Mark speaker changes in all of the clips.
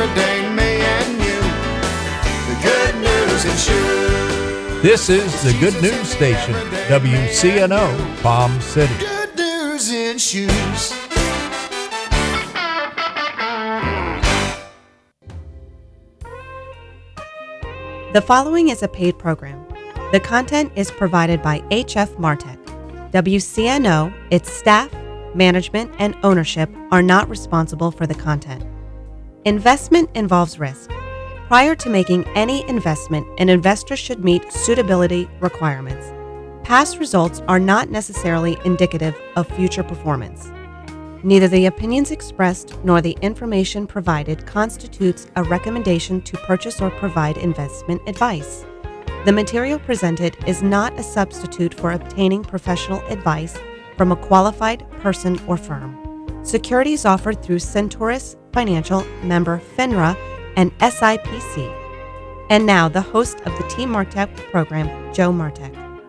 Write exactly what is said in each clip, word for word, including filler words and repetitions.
Speaker 1: every day, me and you. The Good News in Shoes.
Speaker 2: This is the Good News Station, W C N O, Palm City.
Speaker 1: Good News in Shoes.
Speaker 3: The following is a paid program. The content is provided by H F Martech. W C N O, its staff, management, and ownership are not responsible for the content. Investment involves risk. Prior to making any investment, an investor should meet suitability requirements. Past results are not necessarily indicative of future performance. Neither the opinions expressed nor the information provided constitutes a recommendation to purchase or provide investment advice. The material presented is not a substitute for obtaining professional advice from a qualified person or firm. Securities offered through Centaurus Financial, member FINRA, and S I P C. And now, the host of the Team Martech program, Joe Martech.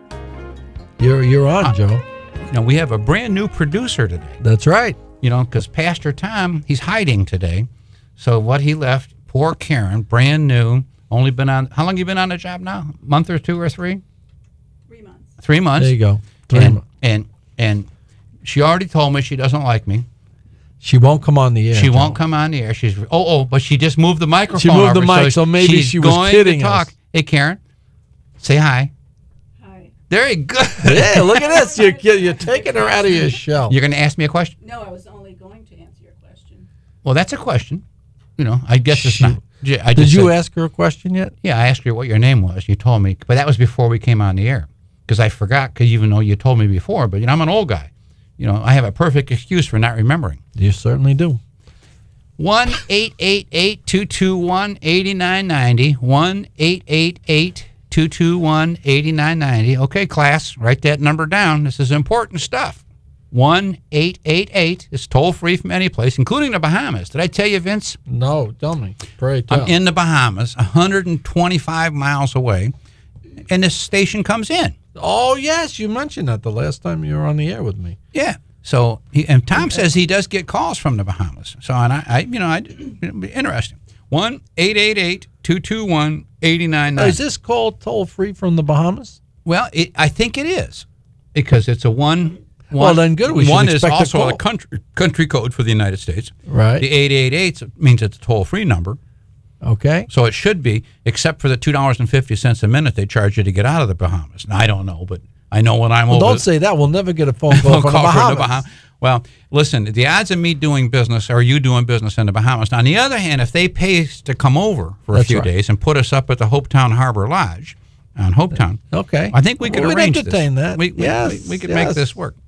Speaker 4: You're you're on,
Speaker 5: uh,
Speaker 4: Joe.
Speaker 5: You know, we have a brand new producer today.
Speaker 4: That's right.
Speaker 5: You know, because Pastor Tom, he's hiding today. So what he left, poor Karen, brand new, only been on, how long you been on the job now? A month or two or three?
Speaker 6: Three months.
Speaker 5: Three months.
Speaker 4: There you go. Three
Speaker 5: and,
Speaker 4: months.
Speaker 5: And, and she already told me she doesn't like me.
Speaker 4: She won't come on the air.
Speaker 5: She
Speaker 4: Joe.
Speaker 5: won't come on the air. She's, oh, oh, but she just moved the microphone
Speaker 4: She moved the
Speaker 5: over,
Speaker 4: mic, so maybe
Speaker 5: she's
Speaker 4: she was
Speaker 5: going
Speaker 4: kidding
Speaker 5: to talk.
Speaker 4: us.
Speaker 5: Hey, Karen, say hi.
Speaker 6: Hi.
Speaker 5: There you go.
Speaker 4: Yeah, look at this. You're, you're taking her out of your shell.
Speaker 5: You're going to ask me a question?
Speaker 6: No, I was only going to answer your question.
Speaker 5: Well, that's a question. You know, I guess it's
Speaker 4: Shoot.
Speaker 5: not. Yeah, I
Speaker 4: Did
Speaker 5: just
Speaker 4: you
Speaker 5: said-
Speaker 4: ask her a question yet?
Speaker 5: Yeah, I asked her what your name was. You told me, but that was before we came on the air because I forgot. Because even though you told me before, but you know, I'm an old guy. You know, I have a perfect excuse for not remembering.
Speaker 4: You certainly do.
Speaker 5: One eight eight eight two two one eighty nine ninety. One eight eight eight two two one eighty nine ninety. Okay, class, write that number down. This is important stuff. One eight eight eight. It's toll free from any place, including the Bahamas. Did I tell you, Vince?
Speaker 4: No, tell me. Pray tell.
Speaker 5: I'm in the Bahamas, one hundred twenty-five miles away, and this station comes in.
Speaker 4: Oh, yes, you mentioned that the last time you were on the air with me.
Speaker 5: Yeah. So, he, and Tom says he does get calls from the Bahamas. So, and I, I you know, I, it'd be interesting. one eight eight eight two two one eight nine ninety.
Speaker 4: Is this call toll-free from the Bahamas?
Speaker 5: Well, it, I think it is because it's a one. one
Speaker 4: Well, then good. We should
Speaker 5: one is
Speaker 4: expect a
Speaker 5: also
Speaker 4: call.
Speaker 5: a country, country code for the United States.
Speaker 4: Right.
Speaker 5: The eight eight eight means it's a toll-free number.
Speaker 4: Okay.
Speaker 5: So it should be, except for the two dollars and fifty cents a minute they charge you to get out of the Bahamas. Now, I don't know, but I know when I'm
Speaker 4: Well,
Speaker 5: over.
Speaker 4: don't say that. We'll never get a phone call
Speaker 5: phone
Speaker 4: from
Speaker 5: call
Speaker 4: the
Speaker 5: from
Speaker 4: Bahamas.
Speaker 5: the Bahamas. Well, listen, the odds of me doing business or you doing business in the Bahamas. Now, on the other hand, if they pay us to come over for a
Speaker 4: That's
Speaker 5: few
Speaker 4: right.
Speaker 5: days and put us up at the Hopetown Harbor Lodge on Hopetown,
Speaker 4: Okay.
Speaker 5: I think we could
Speaker 4: Well, we'd
Speaker 5: arrange
Speaker 4: entertain
Speaker 5: this.
Speaker 4: that.
Speaker 5: We, we,
Speaker 4: Yes,
Speaker 5: we, we could
Speaker 4: yes.
Speaker 5: make this work.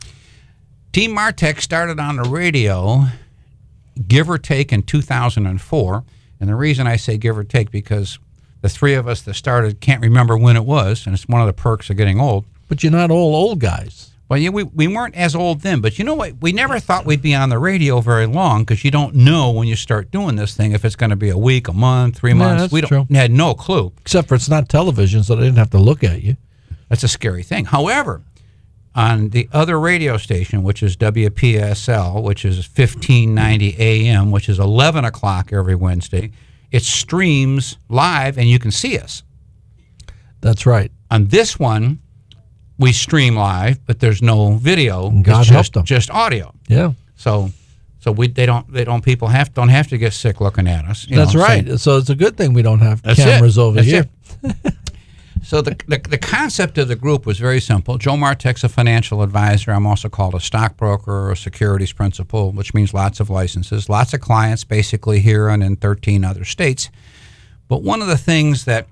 Speaker 5: Team Martech started on the radio, give or take, in two thousand four. And the reason I say give or take because the three of us that started can't remember when it was, and it's one of the perks of getting old.
Speaker 4: But you're not all old guys.
Speaker 5: Well, yeah, we, we weren't as old then, but you know what? We never thought we'd be on the radio very long because you don't know when you start doing this thing if it's going to be a week, a month, three
Speaker 4: Yeah,
Speaker 5: months.
Speaker 4: that's
Speaker 5: we don't,
Speaker 4: true.
Speaker 5: had no clue.
Speaker 4: Except for it's not television, so they didn't have to look at you.
Speaker 5: That's a scary thing. However, on the other radio station, which is W P S L, which is fifteen ninety A M, which is eleven o'clock every Wednesday, it streams live and you can see us.
Speaker 4: That's right.
Speaker 5: On this one, we stream live, but there's no video.
Speaker 4: God
Speaker 5: it's
Speaker 4: help
Speaker 5: just,
Speaker 4: them.
Speaker 5: just audio.
Speaker 4: Yeah.
Speaker 5: So, so we they don't they don't people have don't have to get sick looking at us. you
Speaker 4: That's
Speaker 5: know,
Speaker 4: right.
Speaker 5: saying-
Speaker 4: So it's a good thing we don't have
Speaker 5: That's
Speaker 4: cameras
Speaker 5: it.
Speaker 4: over
Speaker 5: That's
Speaker 4: here.
Speaker 5: it. So the, the the concept of the group was very simple. Joe Martech's a financial advisor. I'm also called a stockbroker or a securities principal, which means lots of licenses, lots of clients basically here and in thirteen other states. But one of the things that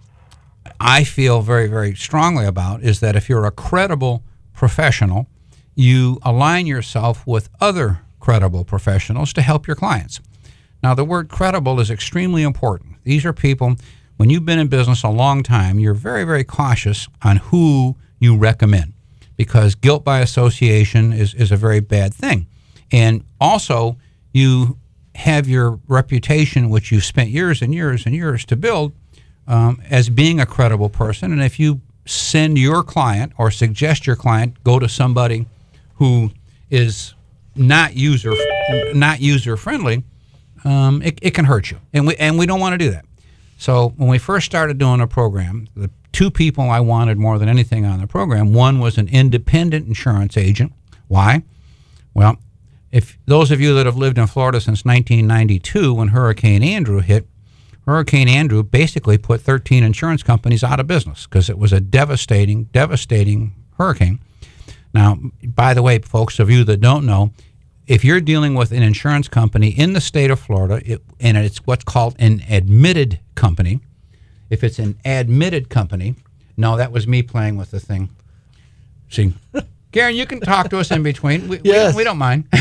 Speaker 5: I feel very, very strongly about is that if you're a credible professional, you align yourself with other credible professionals to help your clients. Now, the word credible is extremely important. These are people, when you've been in business a long time, you're very, very cautious on who you recommend because guilt by association is, is a very bad thing. And also, you have your reputation, which you've spent years and years and years to build, um, as being a credible person. And if you send your client or suggest your client go to somebody who is not user not user friendly, um, it, it can hurt you, and we and we don't want to do that. So when we first started doing a program, the two people I wanted more than anything on the program, one was an independent insurance agent. Why? Well, if those of you that have lived in Florida since nineteen ninety-two, when Hurricane Andrew hit, Hurricane Andrew basically put thirteen insurance companies out of business because it was a devastating, devastating hurricane. Now, by the way, folks, of you that don't know, if you're dealing with an insurance company in the state of Florida, it, and it's what's called an admitted company, if it's an admitted company, no, that was me playing with the thing. See, Garen, you can talk to us in between. We,
Speaker 4: Yes.
Speaker 5: we, we don't mind.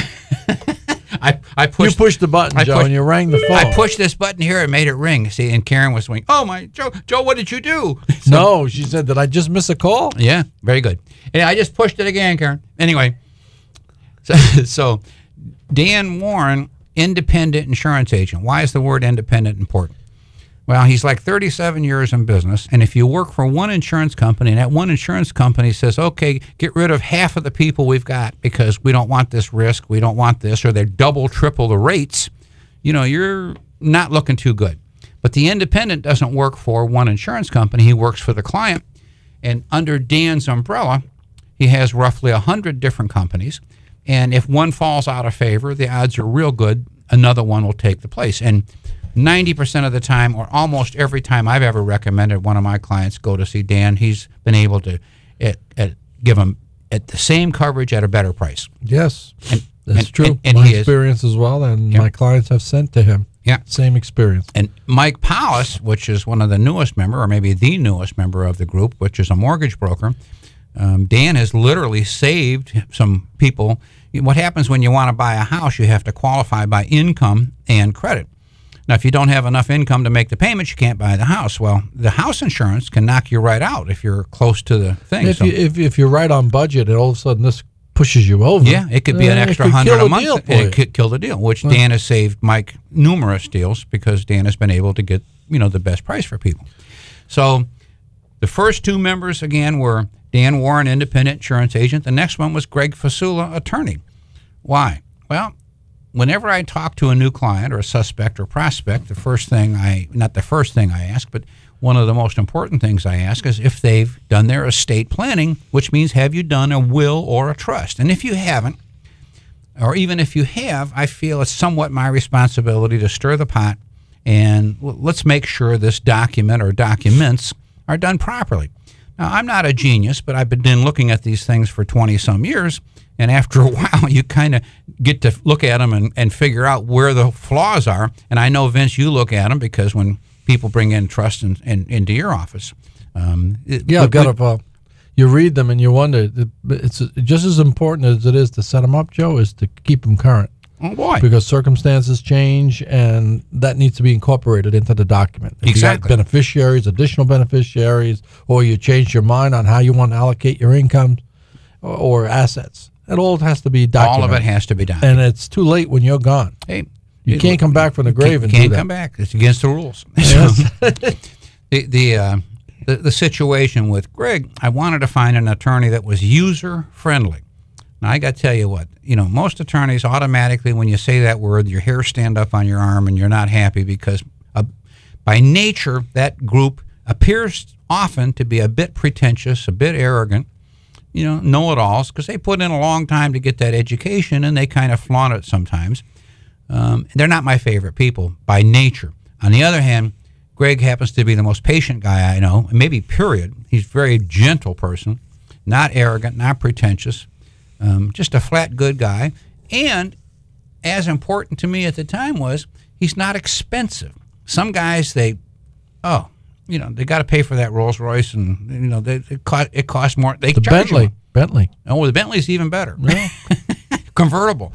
Speaker 5: I, I
Speaker 4: You
Speaker 5: pushed,
Speaker 4: pushed the button,
Speaker 5: I
Speaker 4: Joe,
Speaker 5: pushed-
Speaker 4: and you rang the phone.
Speaker 5: I pushed this button here and made it ring. See, and Karen was going, "Oh my, Joe, Joe, what did you do?" So-
Speaker 4: No, she said, did I just miss a call?
Speaker 5: Yeah, very good. And I just pushed it again, Karen. Anyway, so, so Dan Warren, independent insurance agent. Why is the word independent important? Well, he's like thirty-seven years in business, and if you work for one insurance company, and that one insurance company says, okay, get rid of half of the people we've got because we don't want this risk, we don't want this, or they double, triple the rates, you know, you're not looking too good. But the independent doesn't work for one insurance company. He works for the client, and under Dan's umbrella, he has roughly one hundred different companies, and if one falls out of favor, the odds are real good another one will take the place. And ninety percent of the time, or almost every time I've ever recommended one of my clients go to see Dan, he's been able to at, at, give them at the same coverage at a better price.
Speaker 4: Yes,
Speaker 5: And,
Speaker 4: that's
Speaker 5: and-
Speaker 4: true.
Speaker 5: And, and
Speaker 4: my
Speaker 5: he is.
Speaker 4: experience as well, and
Speaker 5: Yeah.
Speaker 4: my clients have sent to him.
Speaker 5: Yeah.
Speaker 4: Same experience.
Speaker 5: And Mike Powis, which is one of the newest member, or maybe the newest member of the group, which is a mortgage broker, um, Dan has literally saved some people. What happens when you want to buy a house, you have to qualify by income and credit. Now, if you don't have enough income to make the payments, you can't buy the house. Well, the house insurance can knock you right out if you're close to the thing.
Speaker 4: If,
Speaker 5: So-
Speaker 4: you, if, if you're right on budget and all of a sudden this pushes you over.
Speaker 5: Yeah, it could be an
Speaker 4: uh, it
Speaker 5: extra
Speaker 4: could
Speaker 5: hundred
Speaker 4: kill
Speaker 5: a
Speaker 4: a
Speaker 5: month.
Speaker 4: deal for
Speaker 5: and
Speaker 4: you.
Speaker 5: it could kill the deal, which Dan has saved Mike numerous deals because Dan has been able to get, you know, the best price for people. So the first two members, again, were Dan Warren, independent insurance agent. The next one was Greg Fasula, attorney. Why? Well, whenever I talk to a new client or a suspect or prospect, the first thing I, not the first thing I ask, but one of the most important things I ask is if they've done their estate planning, which means have you done a will or a trust? And if you haven't, or even if you have, I feel it's somewhat my responsibility to stir the pot and l- let's make sure this document or documents are done properly. Now, I'm not a genius, but I've been looking at these things for twenty-some years, and after a while, you kind of get to look at them and, and figure out where the flaws are. And I know, Vince, you look at them because when people bring in trust in, in, into your office. Um, it-
Speaker 4: Yeah, I've
Speaker 5: but-
Speaker 4: got to. Uh, you read them and you wonder. It's just as important as it is to set them up, Joe, is to keep them current
Speaker 5: Oh, boy.
Speaker 4: because circumstances change and that needs to be incorporated into the document. If
Speaker 5: Exactly.
Speaker 4: you got beneficiaries, additional beneficiaries, or you change your mind on how you want to allocate your income or, or assets, it all has to be documented.
Speaker 5: All of it has to be done.
Speaker 4: And it's too late when you're gone.
Speaker 5: Hey,
Speaker 4: You
Speaker 5: it-
Speaker 4: can't come back from the grave
Speaker 5: can't,
Speaker 4: and
Speaker 5: can't
Speaker 4: do that.
Speaker 5: come back. It's against the rules.
Speaker 4: Yes.
Speaker 5: the the, uh, the the situation with Greg, I wanted to find an attorney that was user friendly. Now I got to tell you what, you know, most attorneys automatically, when you say that word, your hair stand up on your arm and you're not happy because uh, by nature that group appears often to be a bit pretentious, a bit arrogant, you know, know-it-alls, because they put in a long time to get that education and they kind of flaunt it sometimes. Um, they're not my favorite people by nature. On the other hand, Greg happens to be the most patient guy I know, maybe period. He's a very gentle person, not arrogant, not pretentious, um, just a flat good guy. And as important to me at the time was he's not expensive. Some guys, they, oh, you know, they got to pay for that Rolls Royce, and you know, they, it, cost, it costs more. They
Speaker 4: The
Speaker 5: charge you
Speaker 4: Bentley.
Speaker 5: more.
Speaker 4: Bentley.
Speaker 5: Oh, the Bentley's even better.
Speaker 4: Yeah.
Speaker 5: Convertible.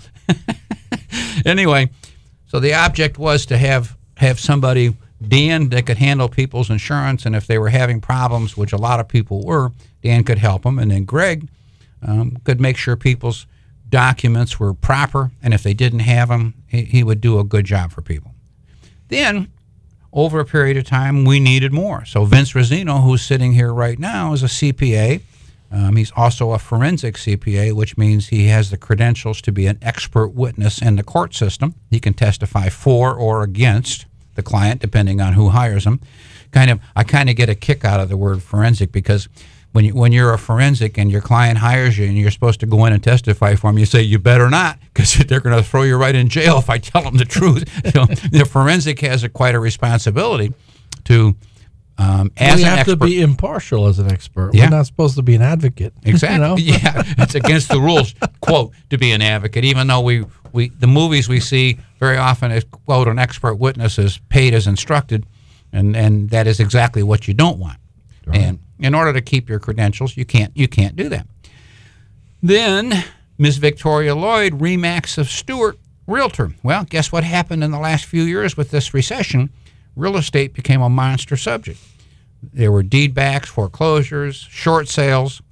Speaker 5: Anyway, so the object was to have have somebody, Dan, that could handle people's insurance, and if they were having problems, which a lot of people were, Dan could help them, and then Greg um, could make sure people's documents were proper, and if they didn't have them, he, he would do a good job for people. Then, over a period of time, we needed more. So Vince Rosino, who's sitting here right now, is a C P A. Um, he's also a forensic C P A, which means he has the credentials to be an expert witness in the court system. He can testify for or against the client, depending on who hires him. Kind of, I kind of get a kick out of the word forensic because when you, when you're a forensic and your client hires you and you're supposed to go in and testify for him, you say you better not because they're going to throw you right in jail if I tell them the truth. You know, the forensic has a, quite a responsibility to. Um, as
Speaker 4: we
Speaker 5: an
Speaker 4: have
Speaker 5: expert,
Speaker 4: to be impartial as an expert.
Speaker 5: Yeah.
Speaker 4: We're not supposed to be an advocate.
Speaker 5: Exactly.
Speaker 4: You know?
Speaker 5: Yeah, it's against the rules, quote, to be an advocate. Even though we, we the movies we see very often is quote an expert witness is paid as instructed, and, and that is exactly what you don't want. Right. And in order to keep your credentials, you can't you can't do that. Then Miz Victoria Lloyd, Remax of Stewart, realtor. Well, guess what happened in the last few years with this recession? Real estate became a monster subject. There were deed backs, foreclosures, short sales.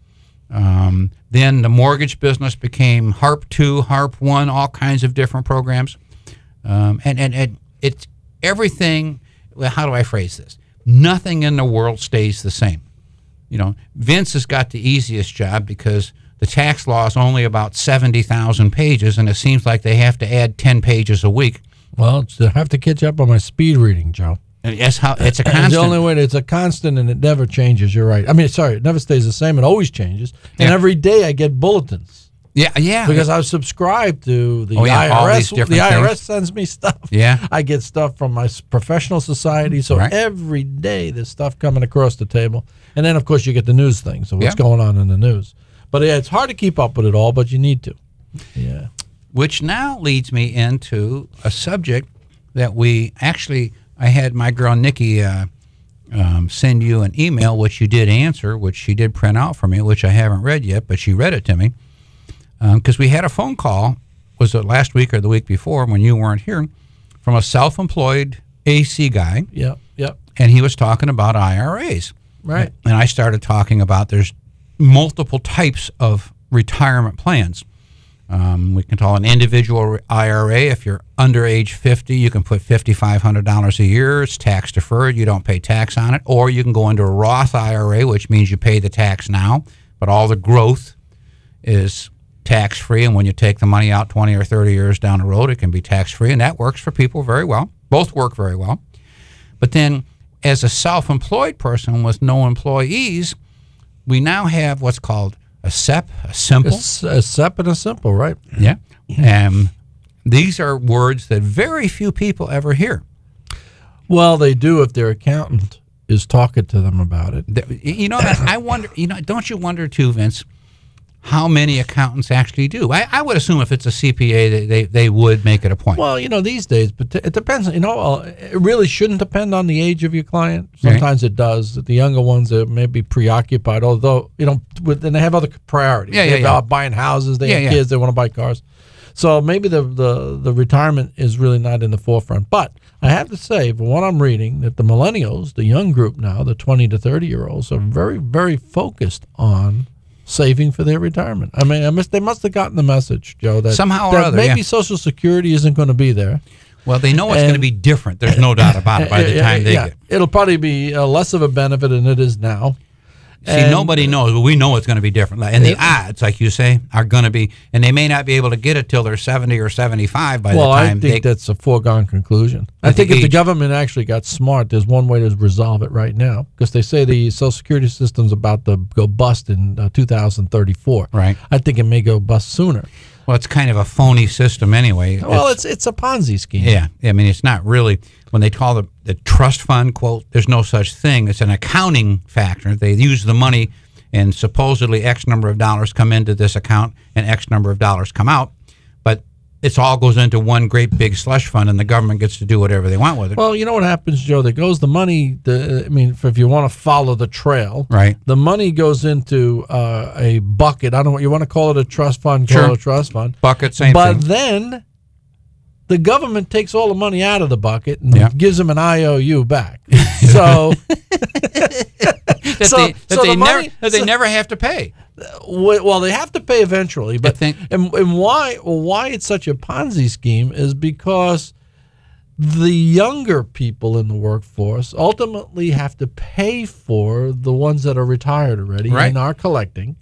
Speaker 5: Um, then the mortgage business became HARP two, HARP one, all kinds of different programs. Um, and, and, and it's everything, well, how do I phrase this? Nothing in the world stays the same. You know, Vince has got the easiest job because the tax law is only about seventy thousand pages, and it seems like they have to add ten pages a week.
Speaker 4: Well, it's, I have to catch up on my speed reading, Joe.
Speaker 5: And that's how it's a
Speaker 4: It's
Speaker 5: constant.
Speaker 4: the only way. It's a constant, and it never changes. You're right. I mean, sorry, it never stays the same. It always changes. And
Speaker 5: Yeah.
Speaker 4: every day I get bulletins
Speaker 5: Yeah, yeah.
Speaker 4: because I subscribe to the
Speaker 5: Oh, yeah, all
Speaker 4: I R S.
Speaker 5: these different
Speaker 4: The I R S
Speaker 5: things.
Speaker 4: sends me stuff.
Speaker 5: Yeah.
Speaker 4: I get stuff from my s- professional society. So
Speaker 5: Right.
Speaker 4: every day there's stuff coming across the table. And then, of course, you get the news thing. So what's
Speaker 5: Yeah.
Speaker 4: going on in the news? But yeah, it's hard to keep up with it all, but you need to. Yeah.
Speaker 5: Which now leads me into a subject that we actually, I had my girl Nikki uh, um, send you an email, which you did answer, which she did print out for me, which I haven't read yet, but she read it to me. Because um, we had a phone call, was it last week or the week before when you weren't here, from a self-employed A C guy,
Speaker 4: Yep. Yep.
Speaker 5: and he was talking about I R As.
Speaker 4: Right.
Speaker 5: And I started talking about there's multiple types of retirement plans. Um, we can call an individual I R A. If you're under age fifty, you can put five thousand five hundred dollars a year. It's tax deferred. You don't pay tax on it. Or you can go into a Roth I R A, which means you pay the tax now, but all the growth is tax free. And when you take the money out twenty or thirty years down the road, it can be tax free. And that works for people very well. Both work very well. But then as a self-employed person with no employees, we now have what's called a S E P, a simple.
Speaker 4: It's a S E P and a simple, right?
Speaker 5: Yeah. Um, these are words that very few people ever hear.
Speaker 4: Well, they do if their accountant is talking to them about it.
Speaker 5: The- You know, I I wonder, you know, don't you wonder too, Vince, how many accountants actually do? I, I would assume if it's a C P A, they, they, they would make it a point.
Speaker 4: Well, you know, these days, but it depends. You know, uh, it really shouldn't depend on the age of your client. Sometimes it does. The younger ones that may be preoccupied, although, you know, with, and they have other priorities.
Speaker 5: Yeah, yeah,
Speaker 4: They're
Speaker 5: yeah.
Speaker 4: out buying houses, they
Speaker 5: Yeah,
Speaker 4: have
Speaker 5: yeah.
Speaker 4: kids, they want to buy cars. So maybe the, the, the retirement is really not in the forefront. But I have to say, from what I'm reading, that the millennials, the young group now, the twenty to thirty year olds, are very, very focused on saving for their retirement. I mean, I must, they must have gotten the message, Joe, that
Speaker 5: Somehow or
Speaker 4: that
Speaker 5: other,
Speaker 4: maybe
Speaker 5: yeah.
Speaker 4: Social Security isn't going to be there.
Speaker 5: Well, they know it's going to
Speaker 4: and-
Speaker 5: be different. There's no doubt about it by the
Speaker 4: Yeah,
Speaker 5: time they
Speaker 4: yeah.
Speaker 5: get.
Speaker 4: It'll probably be uh, less of a benefit than it is now.
Speaker 5: See,
Speaker 4: And-
Speaker 5: nobody knows, but we know it's going to be different. And the odds, like you say, are going to be, and they may not be able to get it till they're seventy or seventy-five by
Speaker 4: Well,
Speaker 5: the
Speaker 4: I
Speaker 5: time
Speaker 4: think
Speaker 5: they.
Speaker 4: that's a foregone conclusion. I
Speaker 5: At the
Speaker 4: think if the
Speaker 5: age.
Speaker 4: government actually got smart, there's one way to resolve it right now, because they say the Social Security system's about to go bust in uh, two thousand thirty-four.
Speaker 5: Right.
Speaker 4: I think it may go bust sooner.
Speaker 5: Well, it's kind of a phony system anyway.
Speaker 4: Well, it's it's a Ponzi scheme.
Speaker 5: Yeah, I mean, it's not really, when they call the, the trust fund, quote, there's no such thing. It's an accounting factor. They use the money, and supposedly X number of dollars come into this account and X number of dollars come out. But it all goes into one great big slush fund, and the government gets to do whatever they want with it.
Speaker 4: Well, you know what happens, Joe? There goes the money. The I mean, if you want to follow the trail,
Speaker 5: Right.
Speaker 4: The money goes into uh, a bucket. I don't know what you want to call it, a trust fund. Call
Speaker 5: Sure.
Speaker 4: it a trust fund.
Speaker 5: Bucket, same
Speaker 4: but
Speaker 5: thing.
Speaker 4: then the government takes all the money out of the bucket and
Speaker 5: Yeah.
Speaker 4: gives them an I O U back. So,
Speaker 5: That,
Speaker 4: so-
Speaker 5: they, that,
Speaker 4: so
Speaker 5: they,
Speaker 4: the
Speaker 5: never,
Speaker 4: money-
Speaker 5: that they
Speaker 4: so-
Speaker 5: never have to pay.
Speaker 4: w- well, they have to pay eventually. But
Speaker 5: think-
Speaker 4: and, and why? Well, why it's such a Ponzi scheme is because the younger people in the workforce ultimately have to pay for the ones that are retired already
Speaker 5: Right.
Speaker 4: and are collecting.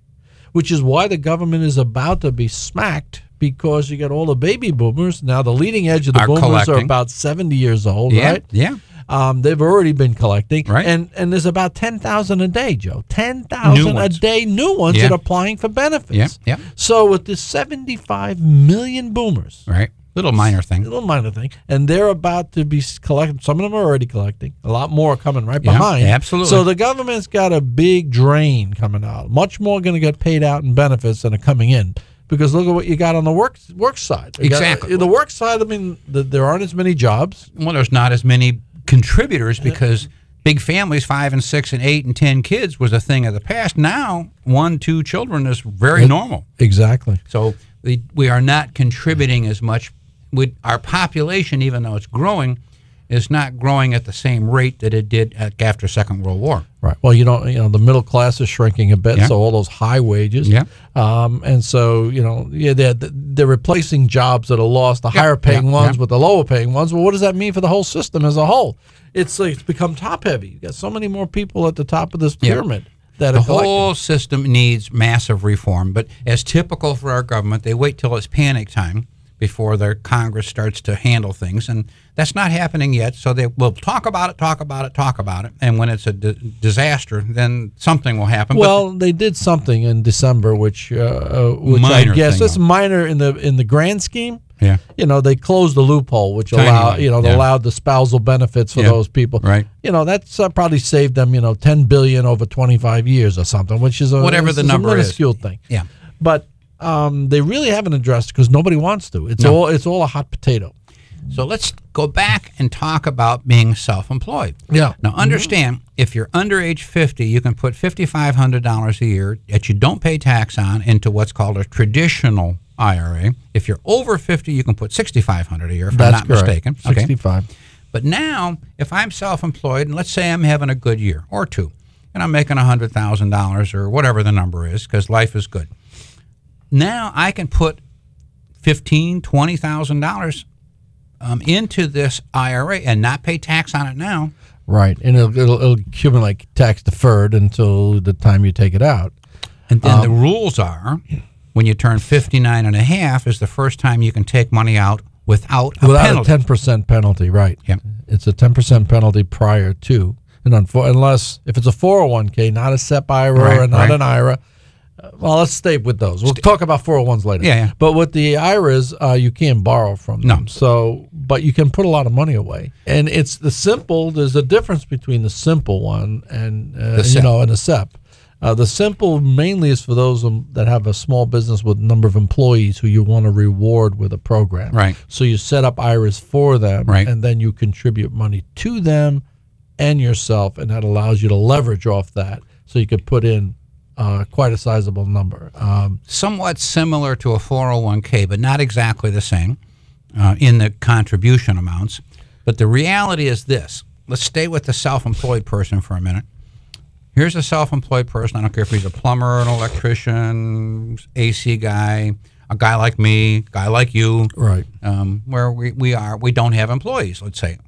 Speaker 4: which is why the government is about to be smacked, because you got all the baby boomers. Now, the leading edge of the
Speaker 5: Are
Speaker 4: boomers are
Speaker 5: collecting.
Speaker 4: about seventy years old,
Speaker 5: Yeah,
Speaker 4: right?
Speaker 5: yeah.
Speaker 4: Um, they've already been collecting.
Speaker 5: Right.
Speaker 4: And and there's about ten thousand a day, Joe. ten thousand a
Speaker 5: ones.
Speaker 4: day new ones
Speaker 5: Yeah.
Speaker 4: that are applying for benefits.
Speaker 5: Yeah, yeah.
Speaker 4: So with the seventy-five million boomers,
Speaker 5: Right. Little minor thing.
Speaker 4: little minor thing, and they're about to be collecting. Some of them are already collecting. A lot more are coming right
Speaker 5: Yeah,
Speaker 4: behind.
Speaker 5: absolutely.
Speaker 4: So the government's got a big drain coming out. Much more going to get paid out in benefits than are coming in. Because look at what you got on the work work side. You got-
Speaker 5: Exactly.
Speaker 4: the work side, I mean, the, there aren't as many jobs.
Speaker 5: Well, there's not as many contributors because big families, five and six and eight and ten kids, was a thing of the past. Now, one, two children is very normal.
Speaker 4: Exactly.
Speaker 5: So we, we are not contributing as much. With our population, even though it's growing, is not growing at the same rate that it did at, after Second World War.
Speaker 4: Right. Well, you don't. You know, the middle class is shrinking a bit,
Speaker 5: Yeah.
Speaker 4: so all those high wages.
Speaker 5: Yeah.
Speaker 4: Um, and so you know, yeah, they're they're replacing jobs that are lost, the
Speaker 5: Yeah,
Speaker 4: higher paying
Speaker 5: yeah,
Speaker 4: ones
Speaker 5: yeah.
Speaker 4: with the lower paying ones. Well, what does that mean for the whole system as a whole? It's like it's become top heavy. You got so many more people at the top of this
Speaker 5: Yeah.
Speaker 4: pyramid that
Speaker 5: The
Speaker 4: are collecting.
Speaker 5: whole system needs massive reform, but as typical for our government, they wait till it's panic time before their Congress starts to handle things, and that's not happening yet. So they will talk about it, talk about it, talk about it, and when it's a di- disaster, then something will happen.
Speaker 4: Well, they did something in December, which uh, uh, which
Speaker 5: Minor
Speaker 4: I guess
Speaker 5: thing,
Speaker 4: it's
Speaker 5: though.
Speaker 4: minor in the in the grand scheme.
Speaker 5: but, yeah,
Speaker 4: You know, they closed the loophole, which
Speaker 5: Tiny
Speaker 4: allowed
Speaker 5: one,
Speaker 4: you know
Speaker 5: yeah.
Speaker 4: allowed the spousal benefits for
Speaker 5: Yeah.
Speaker 4: those people.
Speaker 5: Right.
Speaker 4: You know, that's uh, probably saved them you know ten billion over twenty five years or something, which is a
Speaker 5: Whatever
Speaker 4: it's
Speaker 5: the
Speaker 4: a
Speaker 5: number is.
Speaker 4: minuscule thing.
Speaker 5: yeah.
Speaker 4: But um, they really haven't addressed because nobody wants to. It's
Speaker 5: No.
Speaker 4: all it's all a hot potato.
Speaker 5: So let's go back and talk about being self-employed.
Speaker 4: Yeah.
Speaker 5: Now, understand, if you're under age fifty, you can put five thousand five hundred dollars a year that you don't pay tax on into what's called a traditional I R A. If you're over fifty, you can put six thousand five hundred dollars a year, if
Speaker 4: That's
Speaker 5: I'm not
Speaker 4: correct.
Speaker 5: mistaken. Okay.
Speaker 4: Sixty-five.
Speaker 5: But now, if I'm self-employed, and let's say I'm having a good year or two, and I'm making one hundred thousand dollars or whatever the number is, because life is good. Now I can put fifteen thousand dollars, twenty thousand dollars um, into this I R A and not pay tax on it now.
Speaker 4: Right, and it'll, it'll, it'll accumulate tax deferred until the time you take it out.
Speaker 5: And then
Speaker 4: Um,
Speaker 5: the rules are, when you turn fifty-nine and a half is the first time you can take money out without a
Speaker 4: Without
Speaker 5: penalty.
Speaker 4: a ten percent penalty, right?
Speaker 5: Yep.
Speaker 4: It's a ten percent penalty prior to, and unfo- unless if it's a four oh one k, not a S E P I R A
Speaker 5: Right,
Speaker 4: or not
Speaker 5: right.
Speaker 4: an I R A. uh, Well, let's stay with those. We'll talk about four oh ones later.
Speaker 5: Yeah, yeah.
Speaker 4: But with the I R As, uh, you can't borrow from them.
Speaker 5: No.
Speaker 4: So, but you can put a lot of money away, and it's the simple. There's a difference between the simple one and uh,
Speaker 5: The S E
Speaker 4: you
Speaker 5: P.
Speaker 4: know and a S E P. Uh, the simple mainly is for those um, that have a small business with a number of employees who you want to reward with a program.
Speaker 5: Right.
Speaker 4: So you set up I R As for them,
Speaker 5: Right.
Speaker 4: and then you contribute money to them and yourself, and that allows you to leverage off that. So you could put in uh, quite a sizable number. Um,
Speaker 5: Somewhat similar to a four oh one k, but not exactly the same uh, in the contribution amounts. But the reality is this. Let's stay with the self-employed person for a minute. Here's a self-employed person. I don't care if he's a plumber, an electrician, A C guy, a guy like me, a guy like you,
Speaker 4: right.
Speaker 5: um, where we, we are, we don't have employees, let's say.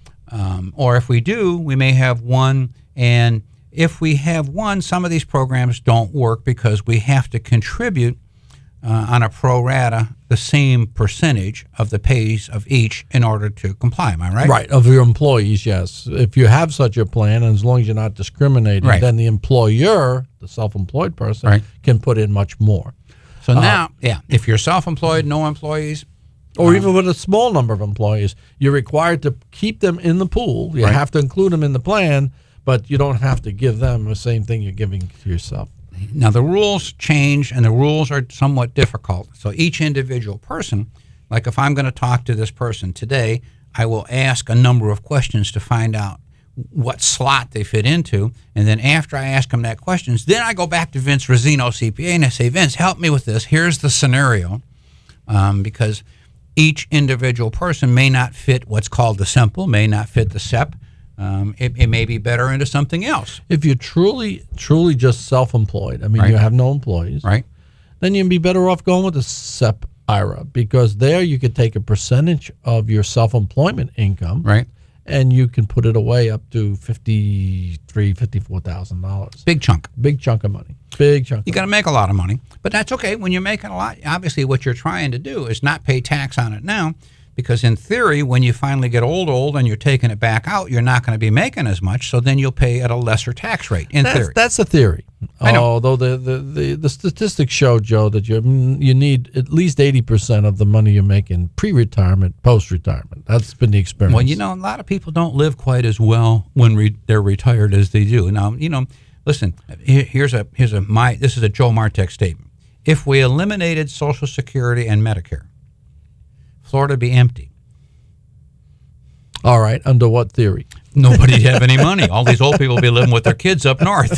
Speaker 5: Um, or if we do, we may have one. And if we have one, some of these programs don't work because we have to contribute uh, on a pro rata the same percentage of the pays of each in order to comply. Am I right?
Speaker 4: Right, of your employees, yes. If you have such a plan, and as long as you're not discriminating,
Speaker 5: Right.
Speaker 4: then the employer, the self-employed person,
Speaker 5: Right.
Speaker 4: can put in much more.
Speaker 5: So now, yeah, if you're self-employed, no employees,
Speaker 4: Or even with a small number of employees, you're required to keep them in the pool. You
Speaker 5: Right.
Speaker 4: have to include them in the plan, but you don't have to give them the same thing you're giving to yourself.
Speaker 5: now the rules change and the rules are somewhat difficult. So each individual person, like if I'm going to talk to this person today, I will ask a number of questions to find out what slot they fit into. And then after I ask them that questions, then I go back to Vince Rosino, C P A, and I say, Vince, help me with this. Here's the scenario. Um, because each individual person may not fit what's called the simple, may not fit the S E P. Um, it, it may be better into something else,
Speaker 4: If you're truly, truly just self-employed, I mean,
Speaker 5: Right.
Speaker 4: you have no employees,
Speaker 5: right?
Speaker 4: then you'd be better off going with the S E P I R A, because there you could take a percentage of your self-employment income
Speaker 5: Right.
Speaker 4: and you can put it away up to fifty-three, fifty-four thousand dollars.
Speaker 5: Big chunk.
Speaker 4: Big chunk of money. Big chunk.
Speaker 5: You got to make a lot of money, but that's okay. When you're making a lot, obviously what you're trying to do is not pay tax on it now, because in theory, when you finally get old, old, and you're taking it back out, you're not going to be making as much, so then you'll pay at a lesser tax rate, in
Speaker 4: that's,
Speaker 5: theory.
Speaker 4: That's a theory.
Speaker 5: I know.
Speaker 4: Although the, the, the, the statistics show, Joe, that you you need at least eighty percent of the money you're making pre-retirement, post-retirement. That's been the experience.
Speaker 5: Well, you know, a lot of people don't live quite as well when re- they're retired as they do. Now, you know, listen, here, here's a here's a my this is a Joe Martek statement. If we eliminated Social Security and Medicare, Florida would be empty.
Speaker 4: All right, under what theory?
Speaker 5: Nobody'd have any money. All these old people would be living with their kids up north.